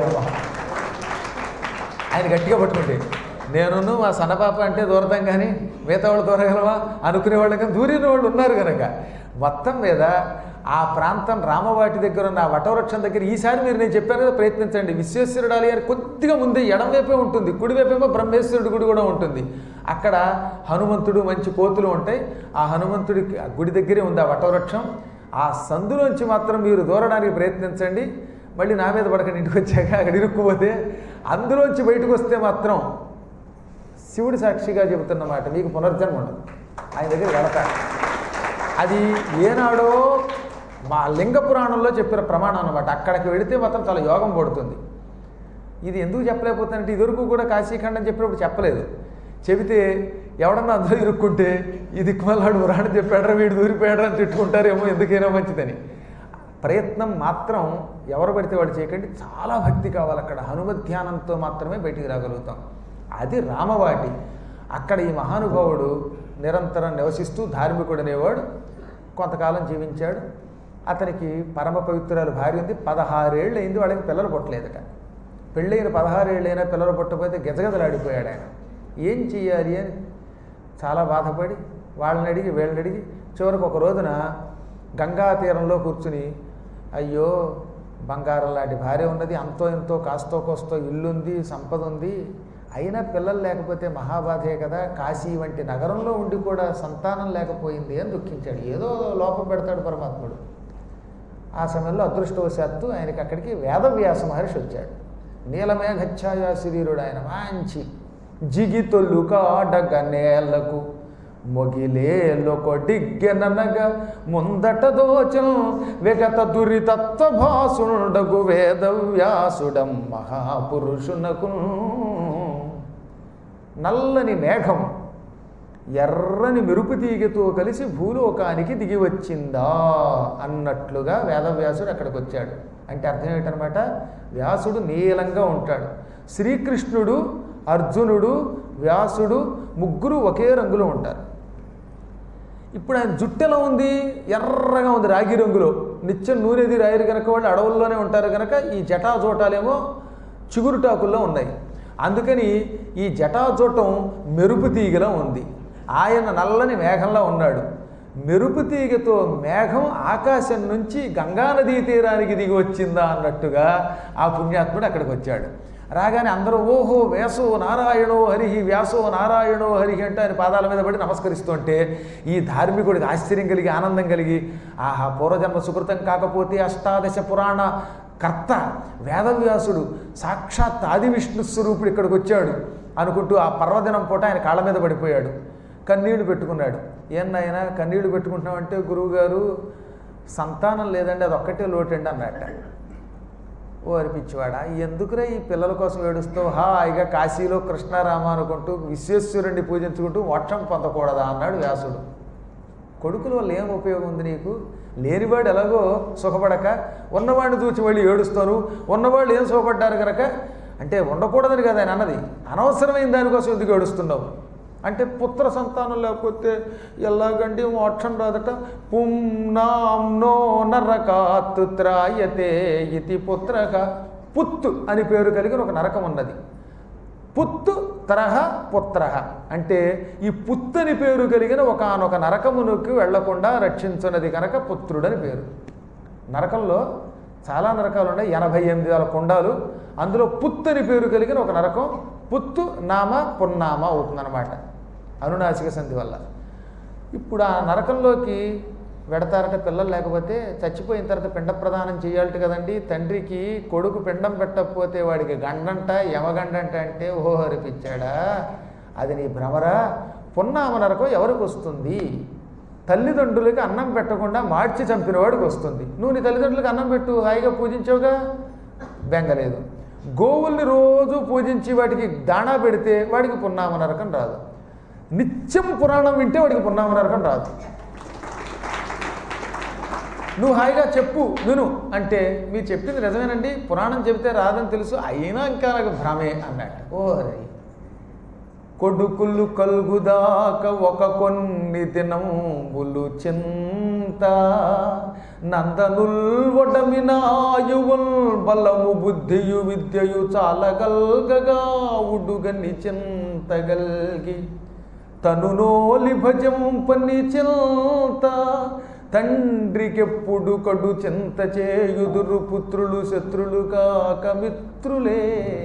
ఆయన గట్టిగా పట్టుకుంటే నేను మా సన్నపాప అంటే దూరతాం కానీ మిగతా వాళ్ళు దూరగలవా అనుకునేవాళ్ళు, కానీ దూరిన వాళ్ళు ఉన్నారు కనుక మొత్తం మీద ఆ ప్రాంతం రామవాటి దగ్గర ఉన్న ఆ వటవృక్షం దగ్గర ఈసారి మీరు నేను చెప్పాను కదా ప్రయత్నించండి. విశ్వేశ్వరుడు ఆలయం కొద్దిగా ముందే ఎడంవైపే ఉంటుంది, కుడివైపేమో బ్రహ్మేశ్వరుడు గుడి కూడా ఉంటుంది. అక్కడ హనుమంతుడు మంచి కోతులు ఉంటాయి. ఆ హనుమంతుడి గుడి దగ్గరే ఉంది ఆ వటవృక్షం. ఆ సందులోంచి మాత్రం మీరు దూరడానికి ప్రయత్నించండి. మళ్ళీ నా మీద పడకండి, ఇంటికి వచ్చాక అక్కడ ఇరుక్కుపోతే. అందులోంచి బయటకు వస్తే మాత్రం శివుడి సాక్షిగా చెబుతున్నమాట, మీకు పునర్జన్మ ఉండదు. ఆయన దగ్గర వెళతాడు. అది ఏనాడో మా లింగ పురాణంలో చెప్పిన ప్రమాణం అన్నమాట. అక్కడికి వెళితే మాత్రం చాలా యోగం పడుతుంది. ఇది ఎందుకు చెప్పలేకపోతానంటే ఇదివరకు కూడా కాశీఖండం చెప్పినప్పుడు చెప్పలేదు. చెబితే ఎవడన్నా అందరూ ఇరుక్కుంటే ఈ దిక్కుమల్లాడు ఉరాడని చెప్పాడరా వీడు దూరిపోయాడరా అని తిట్టుకుంటారేమో, ఎందుకైనా మంచిదని. ప్రయత్నం మాత్రం ఎవరు పడితే వాడు చేయకండి. చాలా భక్తి కావాలి అక్కడ. హనుమత్ ధ్యానంతో మాత్రమే బయటికి రాగలుగుతాం. అది రామవాటి. అక్కడ ఈ మహానుభావుడు నిరంతరం నివసిస్తూ ధార్మికుడు అనేవాడు కొంతకాలం జీవించాడు. అతనికి పరమ పవిత్రాలు భార్య ఉంది. పదహారేళ్ళు అయింది, వాళ్ళకి పిల్లలు పుట్టలేదట. పెళ్ళైన పదహారేళ్ళైనా పిల్లలు పుట్టకపోతే గజగజలాడిపోయాడు ఆయన. ఏం చెయ్యాలి అని చాలా బాధపడి వాళ్ళని అడిగి వీళ్ళని అడిగి చివరికి ఒక రోజున గంగా తీరంలో కూర్చుని, అయ్యో బంగారం లాంటి భార్య ఉన్నది, అంతో ఎంతో కాస్తో కోస్తో ఇల్లుంది, సంపద ఉంది, అయినా పిల్లలు లేకపోతే మహాబాధే కదా, కాశీ వంటి నగరంలో ఉండి కూడా సంతానం లేకపోయింది అని దుఃఖించాడు. ఏదో లోపం పెడతాడు పరమాత్ముడు. ఆ సమయంలో అదృష్టవశాత్తు ఆయనకి అక్కడికి వేదవ్యాస మహర్షి వచ్చాడు. నీలమేఘఛాయా శరీరుడు ఆయన, మంచి జిగితొల్లు కాడగ నేలకు మొగిలేలొకొడిగ్గెననగా ముందట దోచం విగత దురితత్వ భాసుండగు వేదవ్యాసుడం మహాపురుషునకు. నల్లని మేఘం ఎర్రని మెరుపు తీగతో కలిసి భూలోకానికి దిగి వచ్చిందా అన్నట్లుగా వేదవ్యాసుడు అక్కడికి వచ్చాడు. అంటే అర్థం ఏంటనమాట, వ్యాసుడు నీలంగా ఉంటాడు. శ్రీకృష్ణుడు, అర్జునుడు, వ్యాసుడు ముగ్గురు ఒకే రంగులో ఉంటారు. ఇప్పుడు ఆయన జుట్టు ఎలా ఉంది, ఎర్రగా ఉంది, రాగి రంగులో. నిత్యం నూనెది రాయరు కనుక వాళ్ళు అడవుల్లోనే ఉంటారు కనుక ఈ జటాజోటాలేమో చిగురుటాకుల్లో ఉన్నాయి. అందుకని ఈ జటాజోటం మెరుపు తీగలా ఉంది. ఆయన నల్లని మేఘంలో ఉన్నాడు. మెరుపు తీగతో మేఘం ఆకాశం నుంచి గంగానదీ తీరానికి దిగి వచ్చిందా అన్నట్టుగా ఆ పుణ్యాత్ముడు అక్కడికి వచ్చాడు. రాగానే అందరూ ఓహో వ్యాసో నారాయణో హరిహి, వ్యాసో నారాయణో హరిహి అంటే ఆయన పాదాల మీద పడి నమస్కరిస్తుంటే ఈ ధార్మికుడికి ఆశ్చర్యం కలిగి ఆనందం కలిగి, ఆహా పూర్వజన్మ సుకృతం కాకపోతే అష్టాదశ పురాణ కర్త వేదవ్యాసుడు సాక్షాత్ ఆది విష్ణు స్వరూపుడు ఇక్కడికి వచ్చాడు అనుకుంటూ ఆ పర్వదినం పూట ఆయన కాళ్ళ మీద పడిపోయాడు. కన్నీళ్లు పెట్టుకున్నాడు. ఏనాయనా కన్నీళ్లు పెట్టుకుంటున్నామంటే, గురువుగారు సంతానం లేదండి, అది ఒక్కటే లోటండి అన్నట్ట. ఓ అనిపించేవాడా, ఎందుకురా ఈ పిల్లల కోసం ఏడుస్తావు, హాయిగా కాశీలో కృష్ణారామ అనుకుంటూ విశ్వేశ్వరుణ్ణి పూజించుకుంటూ మోక్షం పొందకూడదా అన్నాడు వ్యాసుడు. కొడుకుల వల్ల ఏం ఉపయోగం ఉంది నీకు? లేనివాడు ఎలాగో సుఖపడక ఉన్నవాడిని చూచి మళ్ళీ ఏడుస్తాను, ఉన్నవాళ్ళు ఏం సుఖపడ్డారు కనుక అంటే ఉండకూడదని కదా ఆయన అన్నది. అనవసరమైన దానికోసం ఎందుకు ఏడుస్తున్నావు అంటే, పుత్ర సంతానం లేకపోతే ఎలాగండి మోక్షం రాదట. పుంనాంనో నరకాత్ త్రాయతే ఇతి పుత్రక. పుత్తు అని పేరు కలిగిన ఒక నరకం ఉన్నది. పుత్తు తరహ పుత్ర అంటే ఈ పుత్తని పేరు కలిగిన ఒకనొక నరకమునికి వెళ్లకుండా రక్షించున్నది కనుక పుత్రుడని పేరు. నరకంలో చాలా నరకాలు ఉన్నాయి, ఎనభై ఎనిమిది వేల కుండాలు. అందులో పుత్తని పేరు కలిగిన ఒక నరకం పుత్తు నామ పున్నామ అవుతుందన్నమాట అనునాసిక సంధి వల్ల. ఇప్పుడు ఆ నరకంలోకి వెడతారట పిల్లలు లేకపోతే. చచ్చిపోయిన తర్వాత పిండ ప్రదానం చేయాలట కదండి. తండ్రికి కొడుకు పిండం పెట్టకపోతే వాడికి గండంట, యమగండంట అంటే ఓహో అనిపించాడా, అది నీ భ్రమరా. పున్నామ నరకం ఎవరికి వస్తుంది తల్లిదండ్రులకి అన్నం పెట్టకుండా మార్చి చంపినవాడికి వస్తుంది. నువ్వు నీ తల్లిదండ్రులకి అన్నం పెట్టు, హాయిగా పూజించావుగా, బెంగలేదు. గోవుల్ని రోజు పూజించి వాటికి దాణా పెడితే వాడికి పున్నామ నరకం రాదు. నిత్యం పురాణం వింటే వాడికి పున్నామ నరకం రాదు. నువ్వు హాయిగా చెప్పు విను అంటే, మీరు చెప్పింది నిజమేనండి, పురాణం చెబితే రాదని తెలుసు, అయినా ఇంకా నాకు భ్రమే అన్నట్టు. ఓ కొడుకులు కలుగుదాక ఒక కొన్ని దినంబులు చింత నందనుల్ ఒడమినాయువుల్ బలము బుద్ధియు విద్యయు చాలగల్గగా ఉడుగని చింతగల్గి తను నోలి భజంపని చింత తండ్రికెప్పుడు కడు చింత చేయుదురు పుత్రులు శత్రులు కాక మిత్రులే.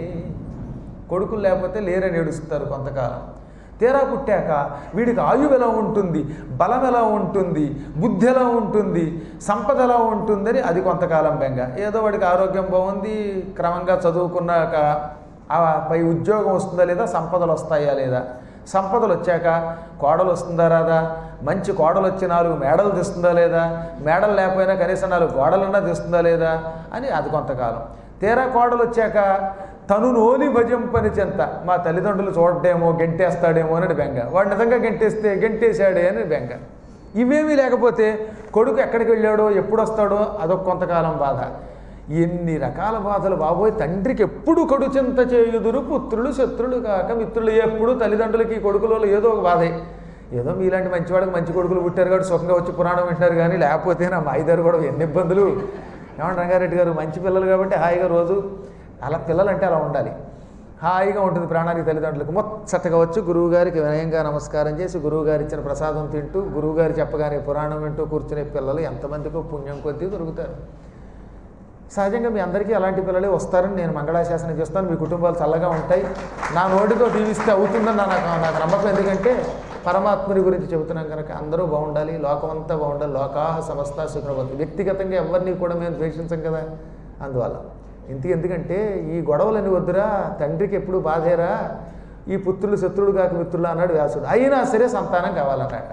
కొడుకులు లేకపోతే లేరని ఏడుస్తారు కొంతకాలం. తీరా పుట్టాక వీడికి ఆయువు ఎలా ఉంటుంది, బలం ఎలా ఉంటుంది, బుద్ధి ఎలా ఉంటుంది, సంపద ఎలా ఉంటుందని అది కొంతకాలం బెంగ. ఏదో వాడికి ఆరోగ్యం బాగుంది, క్రమంగా చదువుకున్నాక ఆ పై ఉద్యోగం వస్తుందా లేదా, సంపదలు వస్తాయా లేదా, సంపదలు వచ్చాక కోడలు వస్తుందా రాదా, మంచి కోడలు వచ్చి నాలుగు మేడలు తెస్తుందా లేదా, మేడలు లేకపోయినా కనీసం నాలుగు గోడలన్నా తెస్తుందా లేదా అని అది కొంతకాలం. తీరా కోడలు వచ్చాక తను నోని భజంపని చెంత, మా తల్లిదండ్రులు చూడడేమో గెంటేస్తాడేమో అని బెంగ, వాడు నిజంగా గెంటేస్తే గెంటేశాడే అని బెంగ. ఇవేమీ లేకపోతే కొడుకు ఎక్కడికి వెళ్ళాడో ఎప్పుడు వస్తాడో అదొక కొంతకాలం బాధ. ఎన్ని రకాల బాధలు బాబోయ్. తండ్రికి ఎప్పుడు కడు చింత చేయుదురు పుత్రులు శత్రులు కాక మిత్రులు. ఎప్పుడు తల్లిదండ్రులకి కొడుకులలో ఏదో ఒక బాధే. ఏదో మీలాంటి మంచివాడికి మంచి కొడుకులు పుట్టారు కాబట్టి సుఖంగా వచ్చి పురాణం వింటారు, కానీ లేకపోతే నా మాయిదారు కూడా ఎన్ని ఇబ్బందులు. ఏమంటే రంగారెడ్డి గారు మంచి పిల్లలు కాబట్టి హాయిగా రోజు అలా పిల్లలంటే అలా ఉండాలి, హాయిగా ఉంటుంది ప్రాణానికి. తల్లిదండ్రులకు మొచ్చటగా వచ్చి గురువుగారికి వినయంగా నమస్కారం చేసి గురువుగారు ఇచ్చిన ప్రసాదం తింటూ గురువుగారు చెప్పగానే పురాణం వింటూ కూర్చునే పిల్లలు ఎంతమందికో పుణ్యం కొద్దీ దొరుకుతారు. సహజంగా మీ అందరికీ అలాంటి పిల్లలే వస్తారని నేను మంగళాశాసనం చేస్తాను. మీ కుటుంబాలు చల్లగా ఉంటాయి. నా నోటితో దీవిస్తే అవుతుందని నాకు నాకు నమ్మకం. ఎందుకంటే పరమాత్ముని గురించి చెబుతున్నాం కనుక అందరూ బాగుండాలి, లోకమంతా బాగుండాలి. లోకాహ సమస్త సుఖవతి. వ్యక్తిగతంగా ఎవరిని కూడా మేము ద్వేషించం కదా, అందువల్ల ఇంటికి. ఎందుకంటే ఈ గొడవలని వద్దురా, తండ్రికి ఎప్పుడు బాధేరా, ఈ పుత్రులు శత్రుడు కాక మిత్రులు అన్నాడు వ్యాసుడు. అయినా సరే సంతానం కావాలన్నట.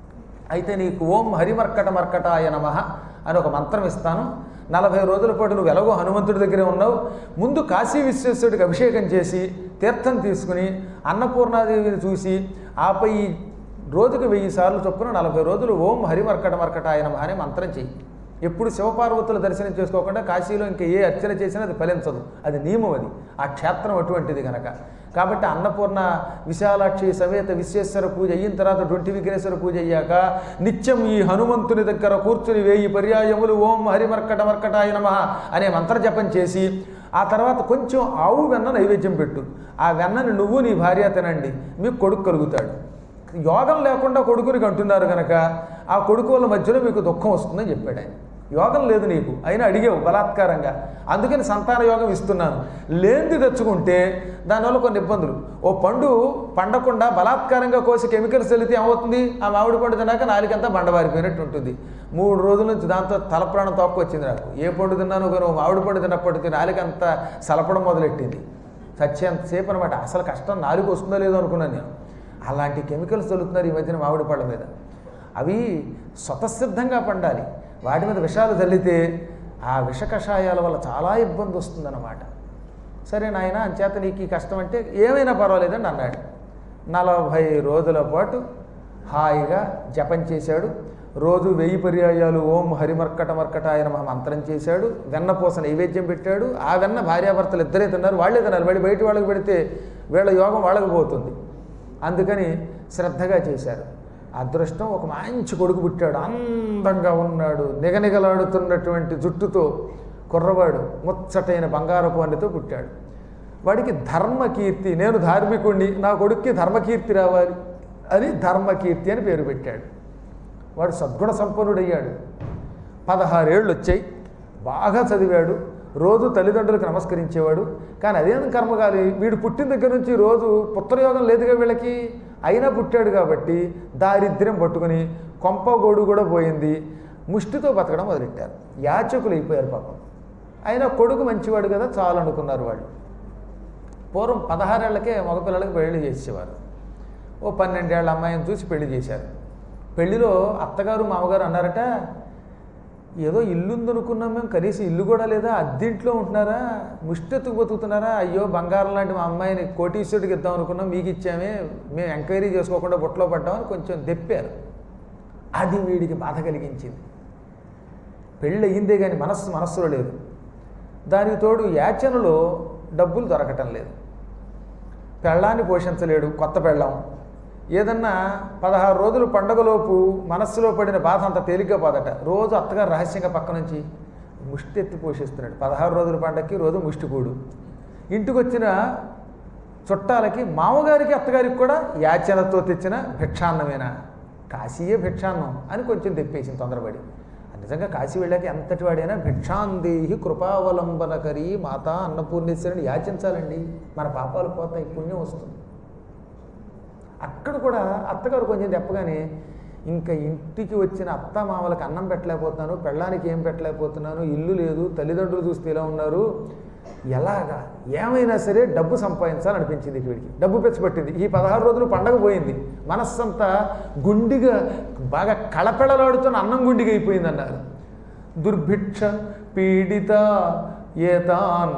అయితే నీకు ఓం హరిమర్కట మర్కటాయ నమః అని ఒక మంత్రం ఇస్తాను. నలభై రోజుల పాటు నువ్వు ఎలాగో హనుమంతుడి దగ్గరే ఉన్నావు. ముందు కాశీ విశ్వేశ్వరుడికి అభిషేకం చేసి తీర్థం తీసుకుని అన్నపూర్ణాదేవిని చూసి ఆపై రోజుకు వెయ్యి సార్లు చొప్పున నలభై రోజులు ఓం హరిమర్కట మర్కటాయ నమః అనే మంత్రం చెయ్యి. ఎప్పుడు శివపార్వతుల దర్శనం చేసుకోకుండా కాశీలో ఇంకా ఏ అర్చన చేసినా అది ఫలించదు, అది నియమం. అది ఆ క్షేత్రం అటువంటిది కనుక. కాబట్టి అన్నపూర్ణ విశాలాక్షి సమేత విశ్వేశ్వర పూజ అయిన తర్వాత డొంటి విఘ్నేశ్వర పూజ అయ్యాక నిత్యం ఈ హనుమంతుని దగ్గర కూర్చుని వేయి పర్యాయములు ఓం హరిమర్కట మర్కటాయ నమః అనే మంత్ర జపం చేసి ఆ తర్వాత కొంచెం ఆవు వెన్న నైవేద్యం పెట్టు. ఆ వెన్నని నువ్వు నీ భార్య తినండి, మీకు కొడుకు కలుగుతాడు. యోగం లేకుండా కొడుకుని అంటున్నారు కనుక ఆ కొడుకు వాళ్ళ మధ్యలో మీకు దుఃఖం వస్తుందని చెప్పాడు ఆయన. యోగం లేదు నీకు, అయినా అడిగావు బలాత్కారంగా, అందుకని సంతాన యోగం ఇస్తున్నాను. లేనిది తెచ్చుకుంటే దానివల్ల కొన్ని ఇబ్బందులు. ఓ పండు పండకుండా బలాత్కారంగా కోసి కెమికల్స్ వెళితే ఏమవుతుంది, ఆ మామిడి పండు తిన్నాక నాలుకంతా బండబారిపోయినట్టు ఉంటుంది. మూడు రోజుల నుంచి దాంతో తలప్రాణం తోక్కు వచ్చింది నాకు. ఏ పండు తిన్నాను కానీ మామిడి పండు తిన్నప్పటికీ నాలుకంతా సలపడం మొదలెట్టింది. చచ్చేంతసేపు అనమాట. అసలు కష్టం నాలుగు వస్తుందో లేదో అనుకున్నాను నేను. అలాంటి కెమికల్స్ తొలుతున్నారు ఈ మధ్యన మామిడి పళ్ళ మీద. అవి స్వతసిద్ధంగా పండాలి. వాటి మీద విషాలు చల్లితే ఆ విష కషాయాల వల్ల చాలా ఇబ్బంది వస్తుందన్నమాట. సరే నాయన, అంచేత నీకు ఈ కష్టం అంటే ఏమైనా పర్వాలేదండి అన్నాడు. నలభై రోజుల పాటు హాయిగా జపం చేశాడు. రోజు వెయ్యి పర్యాయాలు ఓం హరిమర్కట మర్కటాయ నమః మంత్రం చేశాడు. వెన్నపూస నైవేద్యం పెట్టాడు. ఆ వెన్న భార్యాభర్తలు ఇద్దరే తిన్నారు. వాళ్ళే తిన్నారు. వాడి బయట వాళ్ళకి పెడితే వీళ్ళ యోగం వాళ్ళకి పోతుంది. అందుకని శ్రద్ధగా చేశారు. అదృష్టం, ఒక మంచి కొడుకు పుట్టాడు. అందంగా ఉన్నాడు, నిగనిగలాడుతున్నటువంటి జుట్టుతో కుర్రవాడు, ముచ్చటైన బంగారపు అన్నితో పుట్టాడు. వాడికి ధర్మకీర్తి, నేను ధార్మికుణ్ణి, నా కొడుక్కి ధర్మకీర్తి రావాలి అని ధర్మకీర్తి అని పేరు పెట్టాడు. వాడు సద్గుణ సంపన్నుడయ్యాడు. పదహారేళ్ళు వచ్చాయి. బాగా చదివాడు. రోజు తల్లిదండ్రులకు నమస్కరించేవాడు. కానీ అదేం కర్మగాలి, వీడు పుట్టిన దగ్గర నుంచి రోజు పుత్రయోగం లేదుగా వీళ్ళకి. అయినా పుట్టాడు కాబట్టి దారిద్ర్యం పట్టుకుని కొంపగోడు కూడా పోయింది. ముష్టితో బతకడం మొదలెట్టారు. యాచకులు అయిపోయారు పాపం. అయినా కొడుకు మంచివాడు కదా చాలనుకున్నారు వాళ్ళు. పూర్వం పదహారేళ్లకే మగపిల్లలకి పెళ్లి చేసేవారు. ఓ పన్నెండేళ్ల అమ్మాయిని చూసి పెళ్లి చేశారు. పెళ్లిలో అత్తగారు మామగారు అన్నారట, ఏదో ఇల్లు ఉందనుకున్నాం మేము, కనీసం ఇల్లు కూడా లేదా, అద్దెంట్లో ఉంటున్నారా, ముష్టెత్తుకు బతుకుతున్నారా, అయ్యో బంగారం లాంటి మా అమ్మాయిని కోటీశ్వరుడికి ఇద్దాం అనుకున్నాం, మీకు ఇచ్చామే, మేము ఎంక్వైరీ చేసుకోకుండా బుట్టలో పడ్డామని కొంచెం దెప్పారు. అది వీడికి బాధ కలిగించింది. పెళ్ళి అయ్యిందే కానీ మనస్సు మనస్సులో లేదు. దానికి తోడు యాచనలో డబ్బులు దొరకటం లేదు, పెళ్ళాన్ని పోషించలేడు. కొత్త పెళ్ళాం ఏదన్నా పదహారు రోజులు పండగలోపు మనస్సులో పడిన బాధ అంత తేలిగ్గా పోదట. రోజు అత్తగారు రహస్యంగా పక్క నుంచి ముష్టి ఎత్తి పోషిస్తున్నాడు. పదహారు రోజుల పండగకి రోజు ముష్టికూడు. ఇంటికి వచ్చిన చుట్టాలకి మామగారికి అత్తగారికి కూడా యాచనతో తెచ్చిన భిక్షాన్నమేనా, కాశీయే భిక్షాన్నం అని కొంచెం తెప్పేసింది తొందరపడి. నిజంగా కాశీ వెళ్ళాక ఎంతటి వాడైనా భిక్షాందేహి కృపావలంబనకరి మాతా అన్నపూర్ణేశ్వరిని యాచించాలండి, మన పాపాలు పోతాయి, పుణ్యం వస్తుంది. అక్కడ కూడా అత్తగారు కొంచెం చెప్పగానే ఇంకా ఇంటికి వచ్చిన అత్త మామలకు అన్నం పెట్టలేకపోతున్నాను, పెళ్ళానికి ఏం పెట్టలేకపోతున్నాను, ఇల్లు లేదు, తల్లిదండ్రులు చూస్తే ఇలా ఉన్నారు, ఎలాగా ఏమైనా సరే డబ్బు సంపాదించాలనిపించింది వీడికి. డబ్బు పెచ్చిపట్టింది. ఈ పదహారు రోజులు పండగ పోయింది, మనస్సంతా గుండిగా బాగా కళపెళలాడుతున్న అన్నం గుండిగా అయిపోయింది అన్నారు. దుర్భిక్ష పీడిత ఏతాన్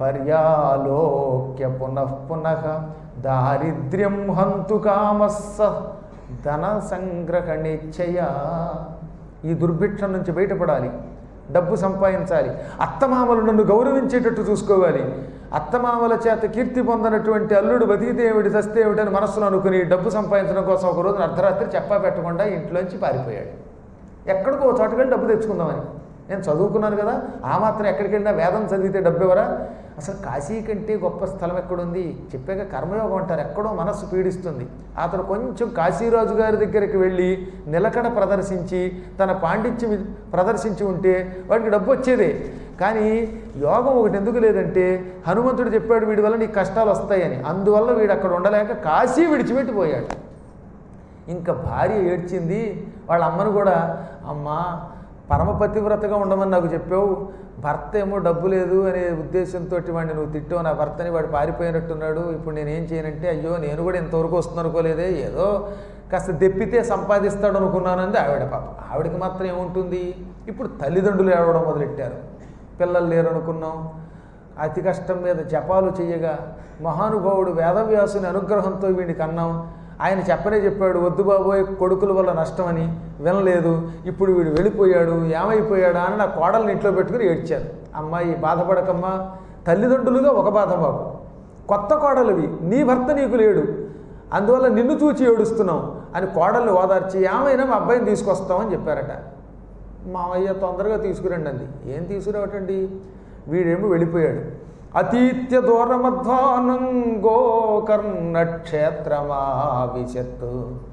పర్యాలోక్య పునః పునః దారిద్ర్యం హంతు కామస్స ధన సంగ్రహణేచ్ఛయ. ఈ దుర్భిక్షం నుంచి బయటపడాలి, డబ్బు సంపాదించాలి, అత్తమామలు నన్ను గౌరవించేటట్టు చూసుకోవాలి, అత్తమామల చేత కీర్తి పొందనటువంటి అల్లుడు బతికితే ఏమిటి చస్తే ఏమిటని మనస్సులో అనుకుని డబ్బు సంపాదించడం కోసం ఒక రోజున అర్ధరాత్రి చెప్పా పెట్టకుండా ఇంట్లోంచి పారిపోయాడు. ఎక్కడికో చోటుకెళ్ళి డబ్బు తెచ్చుకుందామని. నేను చదువుకున్నాను కదా, ఆ మాత్రం ఎక్కడికి వెళ్ళినా వేదం చదివితే డబ్బు ఎవరా, అసలు కాశీ కంటే గొప్ప స్థలం ఎక్కడుంది, చెప్పాక కర్మయోగం అంటారు, ఎక్కడో మనస్సు పీడిస్తుంది. అతను కొంచెం కాశీరాజు గారి దగ్గరికి వెళ్ళి నిలకడ ప్రదర్శించి తన పాండిత్యం ప్రదర్శించి ఉంటే వాడికి డబ్బు వచ్చేదే. కానీ యోగం ఒకటి ఎందుకు లేదంటే, హనుమంతుడు చెప్పాడు వీడి వల్ల నీకు కష్టాలు వస్తాయని, అందువల్ల వీడు అక్కడ ఉండలేక కాశీ విడిచిపెట్టిపోయాడు. ఇంకా భార్య ఏడ్చింది. వాళ్ళ అమ్మను కూడా, అమ్మా పరమపతివ్రతగా ఉండమని నాకు చెప్పావు, భర్త ఏమో డబ్బు లేదు అనే ఉద్దేశంతో వాడిని నువ్వు తిట్టావు, నా భర్తని వాడు పారిపోయినట్టున్నాడు, ఇప్పుడు నేనేం చేయనంటే, అయ్యో నేను కూడా ఇంతవరకు వస్తుంది అనుకోలేదే, ఏదో కాస్త దెప్పితే సంపాదిస్తాడు అనుకున్నానంది ఆవిడ. పాప ఆవిడకి మాత్రం ఏముంటుంది, ఇప్పుడు తల్లిదండ్రులు ఏడవడం మొదలెట్టారు. పిల్లలు లేరు అనుకున్నాం, అతి కష్టం మీద జపాలు చేయగా మహానుభావుడు వేదవ్యాసుని అనుగ్రహంతో వీడిని కన్నాం. ఆయన చెప్పనే చెప్పాడు, వద్దు బాబోయ్ కొడుకుల వల్ల నష్టమని, వినలేదు. ఇప్పుడు వీడు వెళ్ళిపోయాడు, ఏమైపోయాడా అని నా కోడల్ని ఇంట్లో పెట్టుకుని ఏడ్చారు. అమ్మాయి బాధపడకమ్మా, తల్లిదండ్రులుగా ఒక బాధ బాబు, కొత్త కోడలివి, నీ భర్త నీకు లేడు, అందువల్ల నిన్ను చూచి ఏడుస్తున్నాం అని కోడల్ని ఓదార్చి, ఏమైనా మా అబ్బాయిని తీసుకొస్తామని చెప్పారట. మామయ్య తొందరగా తీసుకురండి అంది. ఏం తీసుకురావటండి, వీడేమో వెళ్ళిపోయాడు. అతీత్య దూరమధ్వానం గోకర్ణ క్షేత్రమా విశత్తు.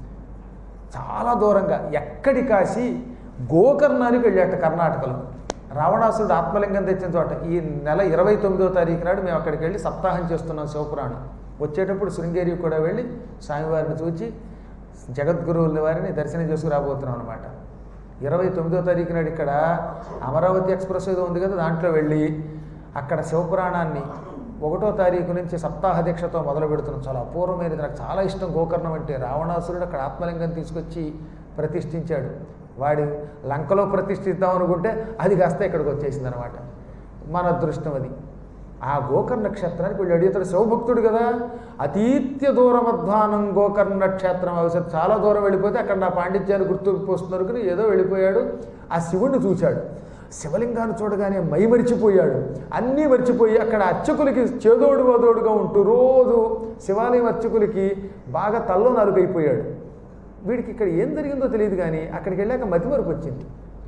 చాలా దూరంగా ఎక్కడి కాశీ, గోకర్ణానికి వెళ్ళాట కర్ణాటకలో. రావణాసురుడు ఆత్మలింగం తెచ్చిన చోట. ఈ నెల ఇరవై తొమ్మిదో తారీఖు నాడు మేము అక్కడికి వెళ్ళి సప్తాహం చేస్తున్నాం శివపురాణం. వచ్చేటప్పుడు శృంగేరి కూడా వెళ్ళి స్వామివారిని చూచి జగద్గురువుల వారిని దర్శనం చేసుకురాబోతున్నాం అనమాట. ఇరవై తొమ్మిదో తారీఖు నాడు ఇక్కడ అమరావతి ఎక్స్ప్రెస్ ఏదో ఉంది కదా, దాంట్లో వెళ్ళి అక్కడ శివపురాణాన్ని ఒకటో తారీఖు నుంచి సప్తాహ దీక్షతో మొదలు పెడుతున్నాం. చాలా అపూర్వమైనది, నాకు చాలా ఇష్టం గోకర్ణం అంటే. రావణాసురుడు అక్కడ ఆత్మలింగం తీసుకొచ్చి ప్రతిష్ఠించాడు. వాడు లంకలో ప్రతిష్ఠిద్దాం అనుకుంటే అది కాస్త ఇక్కడికి వచ్చేసింది అనమాట. మన అదృష్టం అది. ఆ గోకర్ణ క్షేత్రానికి వెళ్ళి అడిగితాడు, శివభక్తుడు కదా, అతీత్య దూరమధ్వానం గోకర్ణ క్షేత్రం అవసరం, చాలా దూరం వెళ్ళిపోతే అక్కడ నా పాండిత్యాన్ని గుర్తుకు వస్తున్నారు ఏదో వెళ్ళిపోయాడు. ఆ శివుణ్ణి చూశాడు. శివలింగాన్ని చూడగానే మై మరిచిపోయాడు. అన్నీ మరిచిపోయి అక్కడ అర్చకులకి చేదోడు వదోడుగా ఉంటూ రోజు శివాలయం అర్చకులకి బాగా తల్లో నలుగైపోయాడు. వీడికి ఇక్కడ ఏం జరిగిందో తెలియదు, కానీ అక్కడికి వెళ్ళాక మతిమరుపు వచ్చింది.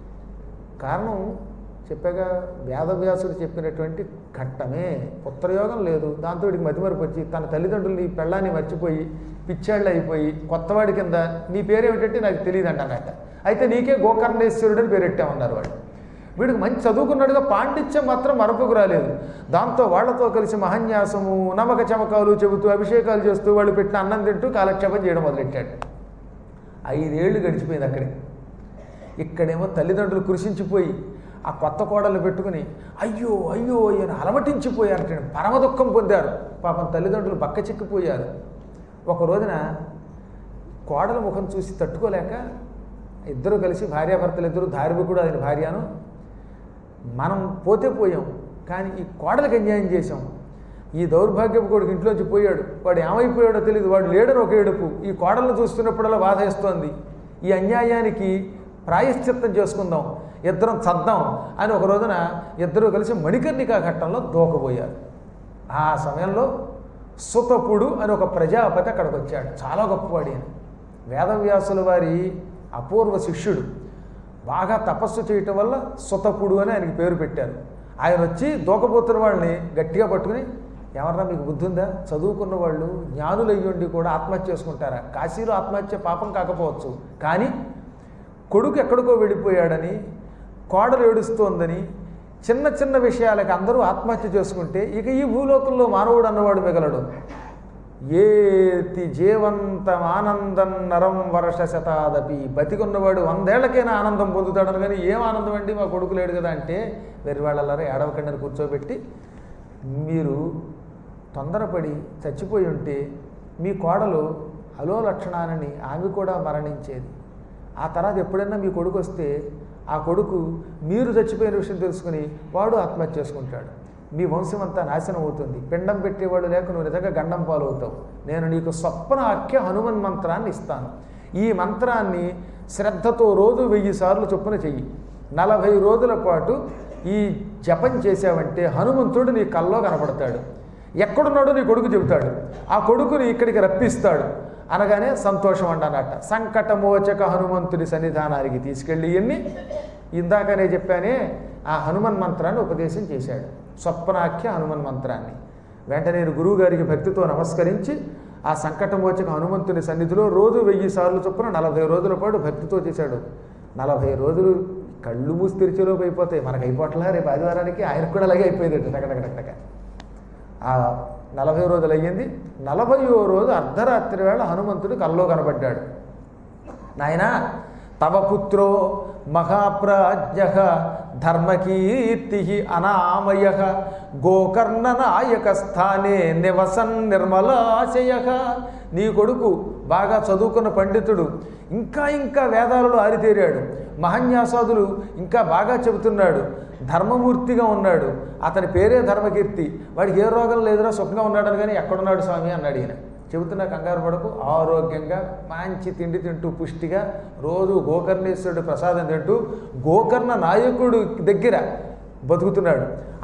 కారణం చెప్పాగా, వేదవ్యాసుడు చెప్పినటువంటి ఘట్టమే. పుత్రయోగం లేదు, దాంతో వీడికి మతిమరుపు వచ్చి తన తల్లిదండ్రులని పెళ్ళాన్ని మర్చిపోయి పిచ్చాళ్ళు అయిపోయి కొత్తవాడి కింద నీ పేరేమిటంటే నాకు తెలియదు అంటానట. అయితే నీకే గోకర్ణేశ్వరుడు అని పేరెట్టామన్నారు వాడు. వీడికి మంచి చదువుకున్నాడుగా, పాండిత్యం మాత్రం మరపుకు రాలేదు. దాంతో వాళ్లతో కలిసి మహన్యాసము నమక చమకాలు చెబుతూ అభిషేకాలు చేస్తూ వాళ్ళు పెట్టిన అన్నం తింటూ కాలక్షేపం చేయడం మొదలెట్టాడు. ఐదేళ్లు గడిచిపోయింది అక్కడికి. ఇక్కడేమో తల్లిదండ్రులు కృషించిపోయి ఆ కొత్త కోడలు పెట్టుకుని అయ్యో అయ్యో ఆయన అలమటించిపోయారట, పరమ దుఃఖం పొందారు. పాపం తల్లిదండ్రులు బక్క చిక్కిపోయారు. ఒక రోజున కోడల ముఖం చూసి తట్టుకోలేక ఇద్దరు కలిసి భార్యాభర్తలు ఇద్దరు ధార్మికుడు ఆయన భార్యను మనం పోతే పోయాం కానీ ఈ కోడలికి అన్యాయం చేశాం. ఈ దౌర్భాగ్యపు కొడుకు ఇంట్లోంచి పోయాడు, వాడు ఏమైపోయాడో తెలియదు, వాడు లేడని ఒక ఏడుపు, ఈ కోడలను చూస్తున్నప్పుడల్లా బాధ వేస్తోంది. ఈ అన్యాయానికి ప్రాయశ్చిత్తం చేసుకుందాం, ఇద్దరం చద్దాం అని ఒక రోజున ఇద్దరూ కలిసి మణికర్ణికా ఘట్టంలో దూకబోయారు. ఆ సమయంలో సుతపుడు అని ఒక ప్రజాపతి అక్కడికి వచ్చాడు. చాలా గొప్పవాడి అని, వేదవ్యాసుల వారి అపూర్వ శిష్యుడు. బాగా తపస్సు చేయటం వల్ల సుతపుడు అని ఆయనకి పేరు పెట్టారు. ఆయన వచ్చి దూకపోతున్న వాళ్ళని గట్టిగా పట్టుకుని, ఎవరన్నా మీకు బుద్ధి ఉందా? చదువుకున్న వాళ్ళు జ్ఞానులు అయ్యుండి కూడా ఆత్మహత్య చేసుకుంటారా? కాశీలో ఆత్మహత్య పాపం కాకపోవచ్చు, కానీ కొడుకు ఎక్కడికో వెళ్ళిపోయాడని, కోడలు ఏడుస్తోందని, చిన్న చిన్న విషయాలకి అందరూ ఆత్మహత్య చేసుకుంటే ఇక ఈ భూలోకంలో మానవుడు అన్నవాడు మిగలడు. ఏతి జీవంతం ఆనందం నరం వర్ష శతాదపి, బతికున్నవాడు వందేళ్లకైనా ఆనందం పొందుతాడని, కానీ ఏం ఆనందం అండి మా కొడుకు లేడు కదా అంటే, వెర్రి వాళ్ళలారా ఏడవకండి కూర్చోబెట్టి, మీరు తొందరపడి చచ్చిపోయి ఉంటే మీ కోడలు హలో లక్షణానని ఆమె కూడా మరణించేది. ఆ తర్వాత ఎప్పుడైనా మీ కొడుకు వస్తే ఆ కొడుకు మీరు చచ్చిపోయిన విషయం తెలుసుకుని వాడు ఆత్మహత్య చేసుకుంటాడు. మీ వంశం అంతా నాశనం అవుతుంది. పిండం పెట్టేవాడు లేక నువ్వు నిజంగా గండం పాలవుతావు. నేను నీకు స్వప్న ఆఖ్య హనుమన్ మంత్రాన్ని ఇస్తాను. ఈ మంత్రాన్ని శ్రద్ధతో రోజు వెయ్యి సార్లు చొప్పున చెయ్యి. నలభై రోజుల పాటు ఈ జపం చేసావంటే హనుమంతుడు నీ కల్లో కనపడతాడు. ఎక్కడున్నాడో నీ కొడుకు చెబుతాడు. ఆ కొడుకుని ఇక్కడికి రప్పిస్తాడు. అనగానే సంతోషం అంటనట. సంకటమోచక హనుమంతుడి సన్నిధానానికి తీసుకెళ్ళి ఎన్ని ఇందాకనే చెప్పానే ఆ హనుమన్ మంత్రాన్ని ఉపదేశం చేశాడు, స్వప్నాఖ్య హనుమన్ మంత్రాన్ని. వెంటనే గురువు గారికి భక్తితో నమస్కరించి ఆ సంకటమోచక హనుమంతుని సన్నిధిలో రోజు వెయ్యి సార్లు చొప్పున నలభై రోజుల పాటు భక్తితో చేశాడు. నలభై రోజులు కళ్ళు మూసి తెరిచేలోపు అయిపోతాయి. మనకు అయిపోట్లా రేపు ఆదివారానికి ఆయనకు కూడా అలాగే అయిపోయింది. టకటకటక ఆ నలభై రోజులు అయ్యింది. నలభైవ రోజు అర్ధరాత్రి వేళ హనుమంతుడు కల్లో కనబడ్డాడు. నాయనా, తవ పుత్రో మహాప్రాజ్ఞ ధర్మకీర్తి అనామయ గోకర్ణనాయక స్థానే నివసన్ నిర్మలాశయ. నీ కొడుకు బాగా చదువుకున్న పండితుడు, ఇంకా ఇంకా వేదాలలో ఆరితేరాడు, మహన్యాసాదులు ఇంకా బాగా చెబుతున్నాడు, ధర్మమూర్తిగా ఉన్నాడు, అతని పేరే ధర్మకీర్తి. వాడికి ఏ రోగం లేదురా, సుఖంగా ఉన్నాడని, కానీ ఎక్కడున్నాడు స్వామి అన్నాడు ఈయన. చెబుతున్నా కంగారు పడకు, ఆరోగ్యంగా మంచి తిండి తింటూ పుష్టిగా రోజు గోకర్ణేశ్వరుడు ప్రసాదం తింటూ గోకర్ణ నాయకుడు దగ్గర బతుకుతున్నాడు.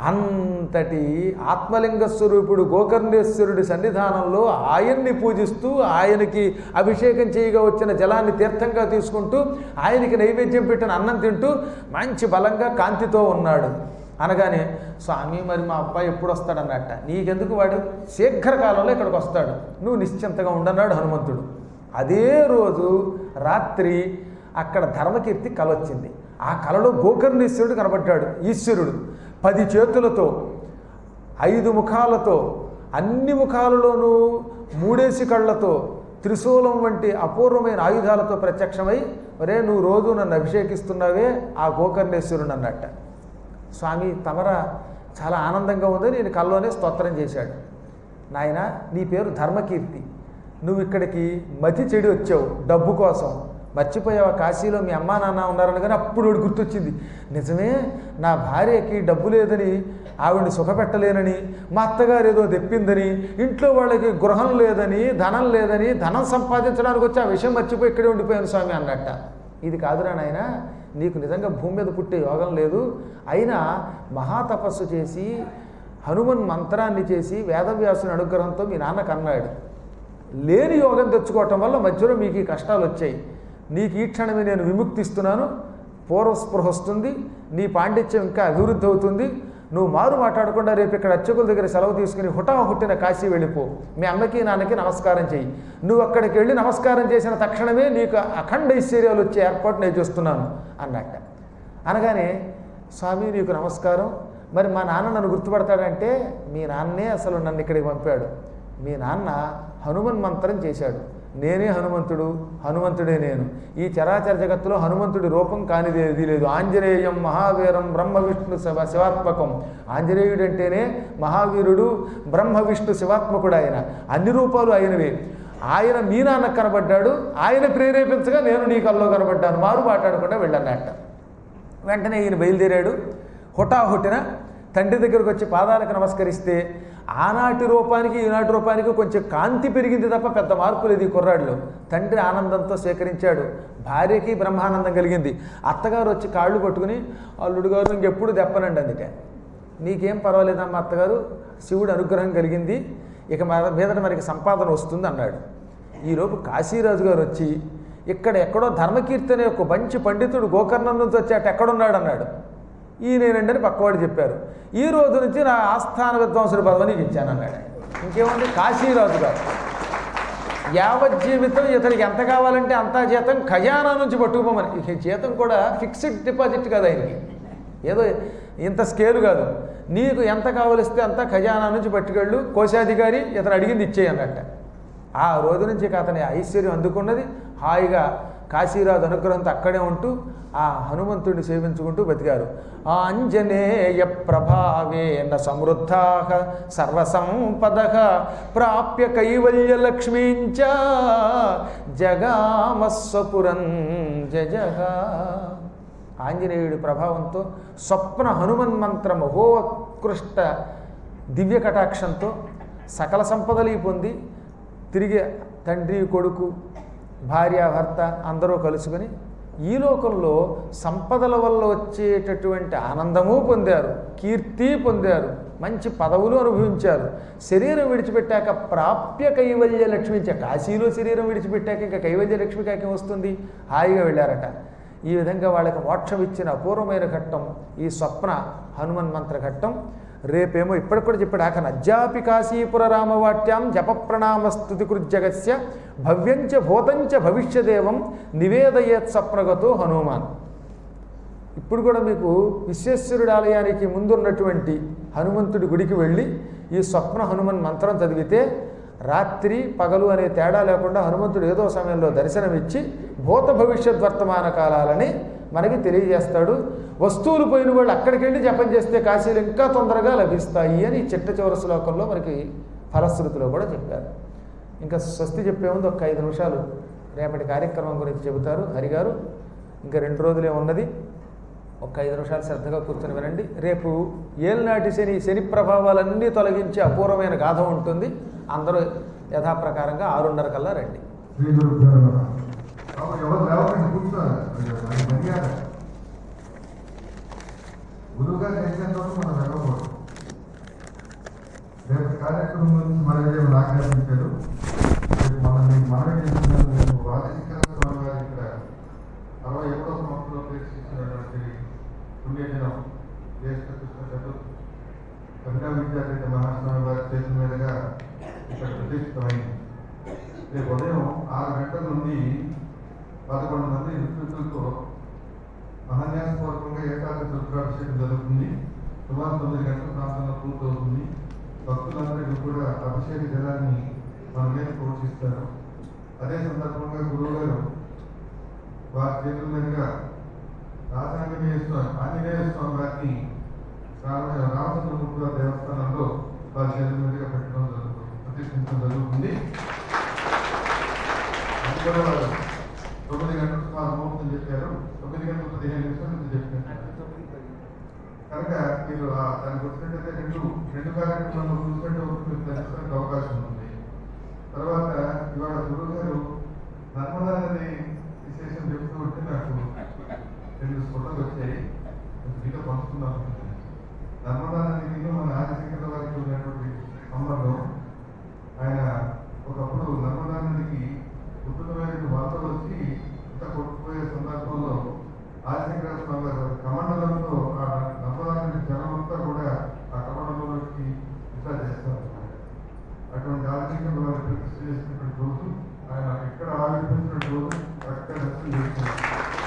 అంతటి ఆత్మలింగ స్వరూపుడు గోకర్ణేశ్వరుడి సన్నిధానంలో ఆయన్ని పూజిస్తూ ఆయనకి అభిషేకం చేయగా వచ్చిన జలాన్ని తీర్థంగా తీసుకుంటూ ఆయనకి నైవేద్యం పెట్టిన అన్నం తింటూ మంచి బలంగా కాంతితో ఉన్నాడు. అనగానే స్వామి మరి మా అబ్బాయి ఎప్పుడు వస్తాడన్నట్ట. నీకెందుకు, వాడు శీఘ్రకాలంలో ఇక్కడికి వస్తాడు, నువ్వు నిశ్చింతగా ఉండన్నాడు హనుమంతుడు. అదే రోజు రాత్రి అక్కడ ధర్మకీర్తి కల వచ్చింది. ఆ కలలో గోకర్ణేశ్వరుడు కనబడ్డాడు. ఈశ్వరుడు పది చేతులతో, ఐదు ముఖాలతో, అన్ని ముఖాలలోనూ మూడేసి కళ్ళతో, త్రిశూలం వంటి అపూర్వమైన ఆయుధాలతో ప్రత్యక్షమై, ఒరే నువ్వు రోజు నన్ను అభిషేకిస్తున్నావే ఆ గోకర్ణేశ్వరుడు అన్నట్ట. స్వామి తమర చాలా ఆనందంగా ఉందని నేను కల్లోనే స్తోత్రం చేశాడు. నాయన, నీ పేరు ధర్మకీర్తి, నువ్వు ఇక్కడికి మతి చెడి వచ్చావు డబ్బు కోసం, మర్చిపోయావా కాశీలో మీ అమ్మా నాన్న ఉన్నారని. కానీ అప్పుడు వాడు గుర్తొచ్చింది, నిజమే నా భార్యకి డబ్బు లేదని, ఆవిడని సుఖపెట్టలేనని, మా అత్తగారు ఏదో తెప్పిందని, ఇంట్లో వాళ్ళకి గృహం లేదని, ధనం లేదని, ధనం సంపాదించడానికి వచ్చి ఆ విషయం మర్చిపోయి ఇక్కడే ఉండిపోయాను స్వామి అన్నట్ట. ఇది కాదురా నాయన, నీకు నిజంగా భూమి మీద పుట్టే యోగం లేదు. అయినా మహాతపస్సు చేసి హనుమన్ మంత్రాన్ని చేసి వేదవ్యాసుని అనుగ్రహంతో మీ నాన్న కన్నాడు. లేని యోగం తెచ్చుకోవటం వల్ల మధ్యలో మీకు ఈ కష్టాలు వచ్చాయి. నీకు ఈ క్షణమే నేను విముక్తిస్తున్నాను, పూర్వస్పృహ వస్తుంది, నీ పాండిత్యం ఇంకా అభివృద్ధి అవుతుంది. నువ్వు మారు మాట్లాడకుండా రేపు ఇక్కడ అర్చకుల దగ్గర సెలవు తీసుకుని హుటా హుట్టిన కాశీ వెళ్ళిపో, మీ అమ్మకి నాన్నకి నమస్కారం చెయ్యి. నువ్వు అక్కడికి వెళ్ళి నమస్కారం చేసిన తక్షణమే నీకు అఖండ ఐశ్వర్యాలు వచ్చే ఏర్పాటు నేను చేస్తున్నాను అన్నట్ట. అనగానే స్వామి నీకు నమస్కారం, మరి మా నాన్న నన్ను గుర్తుపడతాడంటే, మీ నాన్నే అసలు నన్ను ఇక్కడికి పంపాడు. మీ నాన్న హనుమన్ మంత్రం చేశాడు, నేనే హనుమంతుడు, హనుమంతుడే నేను. ఈ చరాచర జగత్తులో హనుమంతుడి రూపం కానిదేది లేదు. ఆంజనేయం మహావీరం బ్రహ్మ విష్ణు శివ శివాత్మకం. ఆంజనేయుడంటేనే మహావీరుడు, బ్రహ్మ విష్ణు శివాత్మకుడు ఆయన. అన్ని రూపాలు ఆయనవే. ఆయన మీ నాన్నకు కనబడ్డాడు, ఆయన ప్రేరేపించగా నేను నీ కల్లో కనబడ్డాను, మారు మాట్లాడకుండా వెళ్ళన్నట్ట. వెంటనే ఈయన బయలుదేరాడు. హుటాహుటిన తండ్రి దగ్గరకు వచ్చి పాదాలకు నమస్కరిస్తే ఆనాటి రూపానికి ఈనాటి రూపానికి కొంచెం కాంతి పెరిగింది తప్ప పెద్ద మార్పు లేదు ఈ కుర్రాడిలో. తండ్రి ఆనందంతో స్వీకరించాడు. భార్యకి బ్రహ్మానందం కలిగింది. అత్తగారు వచ్చి కాళ్ళు పట్టుకుని, అల్లుడు గారు ఇంకెప్పుడు దెప్పనండి అందుట. నీకేం పర్వాలేదమ్మా అత్తగారు, శివుడు అనుగ్రహం కలిగింది, ఇక మీదట మనకి సంపాదన వస్తుంది అన్నాడు. ఈలోపు కాశీరాజు గారు వచ్చి, ఇక్కడ ఎక్కడో ధర్మకీర్తి అనే ఒక మంచి పండితుడు గోకర్ణం నుంచి వచ్చి అటు ఎక్కడున్నాడు అన్నాడు. ఈయనేనండి అని పక్కవాడు చెప్పారు. ఈ రోజు నుంచి నా ఆస్థాన విద్వాంసుడి పదవికి ఇచ్చాను అన్నాడు. ఇంకేముంది, కాశీరాజు గారు యావజ్జీవితం ఇతనికి ఎంత కావాలంటే అంతా జీతం ఖజానా నుంచి పట్టుకుపోమని. ఈ జీతం కూడా ఫిక్స్డ్ డిపాజిట్ కాదు ఆయనకి, ఏదో ఇంత స్కేలు కాదు. నీకు ఎంత కావలిస్తే అంత ఖజానా నుంచి పట్టుకెళ్ళు, కోశాధికారి ఇతను అడిగింది ఇచ్చేయి అన్నట్ట. ఆ రోజు నుంచి ఇక అతని ఐశ్వర్యం అందుకున్నది. హాయిగా కాశీరాజు అనుగ్రహంతో అక్కడే ఉంటూ ఆ హనుమంతుడిని సేవించుకుంటూ బతికారు. ఆంజనేయ ప్రభావేన సమృద్ధా సర్వసంపద ప్రాప్య కైవల్యలక్ష్మీంచ జగామస్వపురం జజగ. ఆంజనేయుడి ప్రభావంతో స్వప్న హనుమన్మంత్ర మహోత్కృష్ట దివ్య కటాక్షంతో సకల సంపదలు పొంది తిరిగి తండ్రి కొడుకు భార్య భర్త అందరూ కలుసుకొని ఈ లోకంలో సంపదల వల్ల వచ్చేటటువంటి ఆనందము పొందారు, కీర్తి పొందారు, మంచి పదవులు అనుభవించారు. శరీరం విడిచిపెట్టాక ప్రాప్య కైవల్య లక్ష్మించ, కాశీలో శరీరం విడిచిపెట్టాక ఇంకా కైవల్య లక్ష్మి కాకేం వస్తుంది, హాయిగా వెళ్ళారట. ఈ విధంగా వాళ్ళకి మోక్షం ఇచ్చిన అపూర్వమైన ఘట్టం ఈ స్వప్న హనుమన్ మంత్ర ఘట్టం. రేపేమో ఇప్పటికి కూడా చెప్పాడు ఆఖన అజ్జాపి కాశీపుర రామవాట్యాం జప ప్రణామస్తుతి కృజ్జగస్య భవ్యంచ భూతంచ భవిష్యదేవం నివేదయేత్ స్వప్నగతో హనుమాన్. ఇప్పుడు కూడా మీకు విశ్వేశ్వరుడి ఆలయానికి ముందున్నటువంటి హనుమంతుడి గుడికి వెళ్ళి ఈ స్వప్న హనుమన్ మంత్రం చదివితే రాత్రి పగలు అనే తేడా లేకుండా హనుమంతుడు ఏదో సమయంలో దర్శనమిచ్చి భూత భవిష్యత్ వర్తమాన కాలాలని మనకి తెలియజేస్తాడు. వస్తువులు పోయిన వాళ్ళు అక్కడికి వెళ్ళి జపం చేస్తే కాశీలు ఇంకా తొందరగా లభిస్తాయి అని చిట్ట చివరి శ్లోకంలో మనకి ఫలశ్రుతిలో కూడా చెప్పారు. ఇంకా స్వస్తి చెప్పే ముందు ఒక ఐదు నిమిషాలు రేపటి కార్యక్రమం గురించి చెబుతారు హరిగారు. ఇంకా రెండు రోజులే ఉన్నది, ఒక ఐదు నిమిషాలు శ్రద్ధగా కూర్చొని వినండి. రేపు ఏలినాటి శని శని ప్రభావాలన్నీ తొలగించే అపూర్వమైన గాథ ఉంటుంది. అందరూ యథాప్రకారంగా ఆరున్నర కల్లా రండి. గురువుగా చేసేంత వరకు మనం వెళ్ళకూడదు. రేపు కార్యక్రమం గురించి మనమే ఆజ్ఞాపించారు. రేపు మనం మీకు మనమే చేస్తున్నారు. వాదికర స్వామి గారు ఇక్కడ అరవై ఎనిమిదవ సంవత్సరంలో ప్రవేశించినటువంటి పుణ్యదినం జ్యేష్ఠ కృష్ణ చతుర్థి కవితా విద్యాపీఠ మహాస్వామి గారి చేతుల మీదుగా ఇక్కడ ప్రతిష్ఠితమైంది. రేపు ఉదయం ఆరు గంటల నుండి పదకొండు మంది నృత్యులతో మహాన్యాసపూర్వకంగా ఏకాదశి రుద్రాభిషేకం జరుగుతుంది. సుమారు తొమ్మిది గంటల ప్రాంతంలో పూర్తవుతుంది. భక్తులందరికీ కూడా అభిషేక జలాన్ని మన మీద ప్రోక్షిస్తారు. అదే సందర్భంగా గురువు గారు వారి చేతుల మీదుగా రాజాంజనేయ స్వామి ఆంజనేయ స్వామి వారిని రామచంద్రమూర్తి గారి దేవస్థానంలో వారి చేతుల మీదుగా పెట్టడం జరుగుతుంది, ప్రతిష్ఠించడం జరుగుతుంది. అది కూడా వారు తొమ్మిది గంటలకు మా ముహూర్తం చెప్పారు. తొమ్మిది గంటల పదిహేను నిమిషాల నుంచి చెప్పారు కనుక మీరు దానికి వచ్చినట్టయితే రెండు రెండు కార్యక్రమాలు చూసినట్టు మీరు తెలుసుకోవడానికి అవకాశం ఉంది. తర్వాత ఇవాళ గురువు గారు నర్మదా నది విశేషం చెప్తూ ఉంటే నాకు రెండు ఫోటోలు వచ్చాయి, మీతో పంచుకున్నాను. నర్మదా నదికి మన ఆదిశంకర వారికి ఉన్నటువంటి సంబంధం. ఆయన ఒకప్పుడు నర్మదా నదికి ఉత్తమైన వార్తలు వచ్చి ఇంత కొట్టుకుపోయే సందర్భంలో ఆదిశంకర స్వామి గారు కమండలంతో ఆ నర్మదాన్ని జనమంతా కూడా ఆ కమండలంలోకి విచార చేస్తారు. అటువంటి ఆదిశంకర వారు ప్రతిష్ఠ చేసినటువంటి రోజు, ఆయన ఇక్కడ ఆవిర్భించినటువంటి రోజు కరెక్ట్గా దర్శనం చేస్తున్నారు.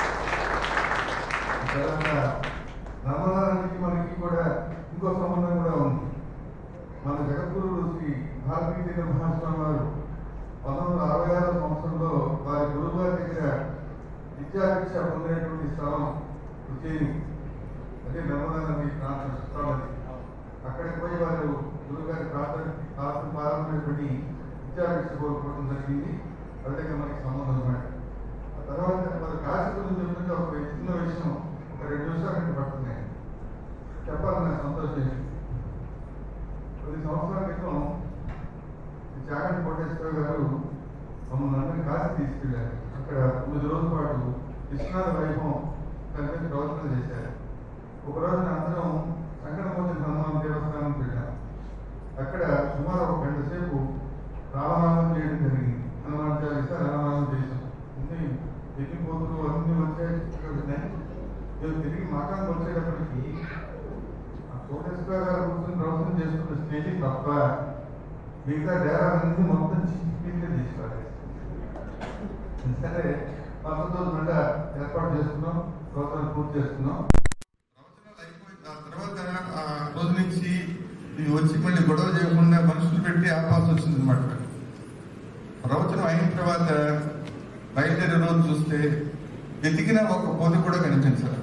తర్వాత నర్మదా నదికి మనకి కూడా ఇంకో సంబంధం కూడా ఉంది. మన జగద్గురుడు శ్రీ భారతీయ మహాస్వామి వారు పంతొమ్మిది వందల అరవై ఆరో సంవత్సరంలో వారి గురువు గారి దగ్గర విద్యాభిక్ష పొందినటువంటి స్థలం ఉజ్జయిని, అదే నర్మదా నది ప్రాంతం స్థలం. అక్కడికి పోయి వారు గురువు గారి ప్రార్థన ప్రార్థన ప్రారంభమైనటువంటి విద్యాభిక్ష కోల్పోవడం జరిగింది. అదేవిధంగా మనకి సంబంధం అన్నమాట. ఆ తర్వాత మరి కాశీ గురించి చెప్తుంటే ఒక చిన్న విషయం ఒక రెండు నిమిషాలు పడుతున్నాయి చెప్పాలని నాకు సంతోషం. కొద్ది సంవత్సరాల క్రితం చాగంటి కోటేశ్వర గారు మమ్మల్ని అందరినీ కాశీ తీసుకెళ్ళారు. అక్కడ తొమ్మిది రోజుల పాటు విశ్వనాథ వైభవం దాని మీద ప్రవచనం చేశారు. ఒక రోజున అందరం సంకటమోచన హనుమాన్ దేవస్థానం వెళ్ళాం. అక్కడ సుమారు ఒక గంట సేపు రామనామం చేయడం జరిగింది. హనుమాన్ చాలీస రామనామం చేశాం. అన్ని ఎక్కిపోతులు అన్ని వచ్చాయి. నేను తిరిగి మకానికి వచ్చేటప్పటికి కోటేశ్వర గారు కూర్చొని ప్రవచనం చేసుకున్న స్టేజీ తప్ప మిగతా డేరాలన్నీ మొత్తం చిక్కిగా తీసుకోవాలి. సరే పద్ధతులు మళ్ళీ ఏర్పాటు చేసుకున్నాం, ప్రవచనాలు పూర్తి చేసుకున్నాం. ప్రవచనాలు అయిపోయిన తర్వాత ఆ రోజు నుంచి ఇవి వచ్చి మళ్ళీ గొడవ చేయకుండా మనుషులు పెట్టి ఆపాల్సి వచ్చింది అనమాట. ప్రవచనం అయిన తర్వాత బయలుదేరే రోజు చూస్తే వెతికిన ఒక పొది కూడా కనిపించారు.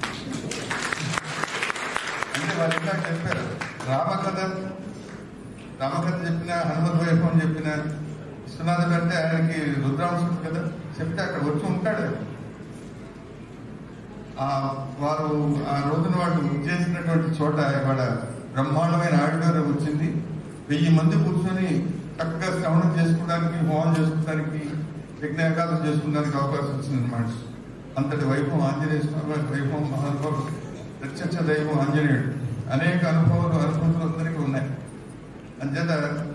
అంటే వాళ్ళు ఇంకా చెప్పారు రామకథ రామకథ చెప్పిన హనుమత్ వైభవం చెప్పిన విశ్వనాథ కంటే ఆయనకి రుద్రాంశం కదా చెప్తే అక్కడ వచ్చి ఉంటాడు. ఆ వారు ఆ రోజున వాళ్ళు చేసినటువంటి చోట ఇవాళ బ్రహ్మాండమైన ఆడిటోరియం వచ్చింది. వెయ్యి మంది కూర్చొని చక్కగా శ్రవణం చేసుకోవడానికి, హోమం చేసుకోవడానికి, యజ్ఞాకాలం చేసుకోవడానికి అవకాశం వచ్చింది అనమాట. అంతటి వైభవం ఆంజనేయ స్వామి వారి వైభవం మహానుభావుడు ప్రత్యక్ష దైవం ఆంజనేయుడు. అనేక అనుభవాలు అనుభూతులు అందరికీ ఉన్నాయి. అంచేత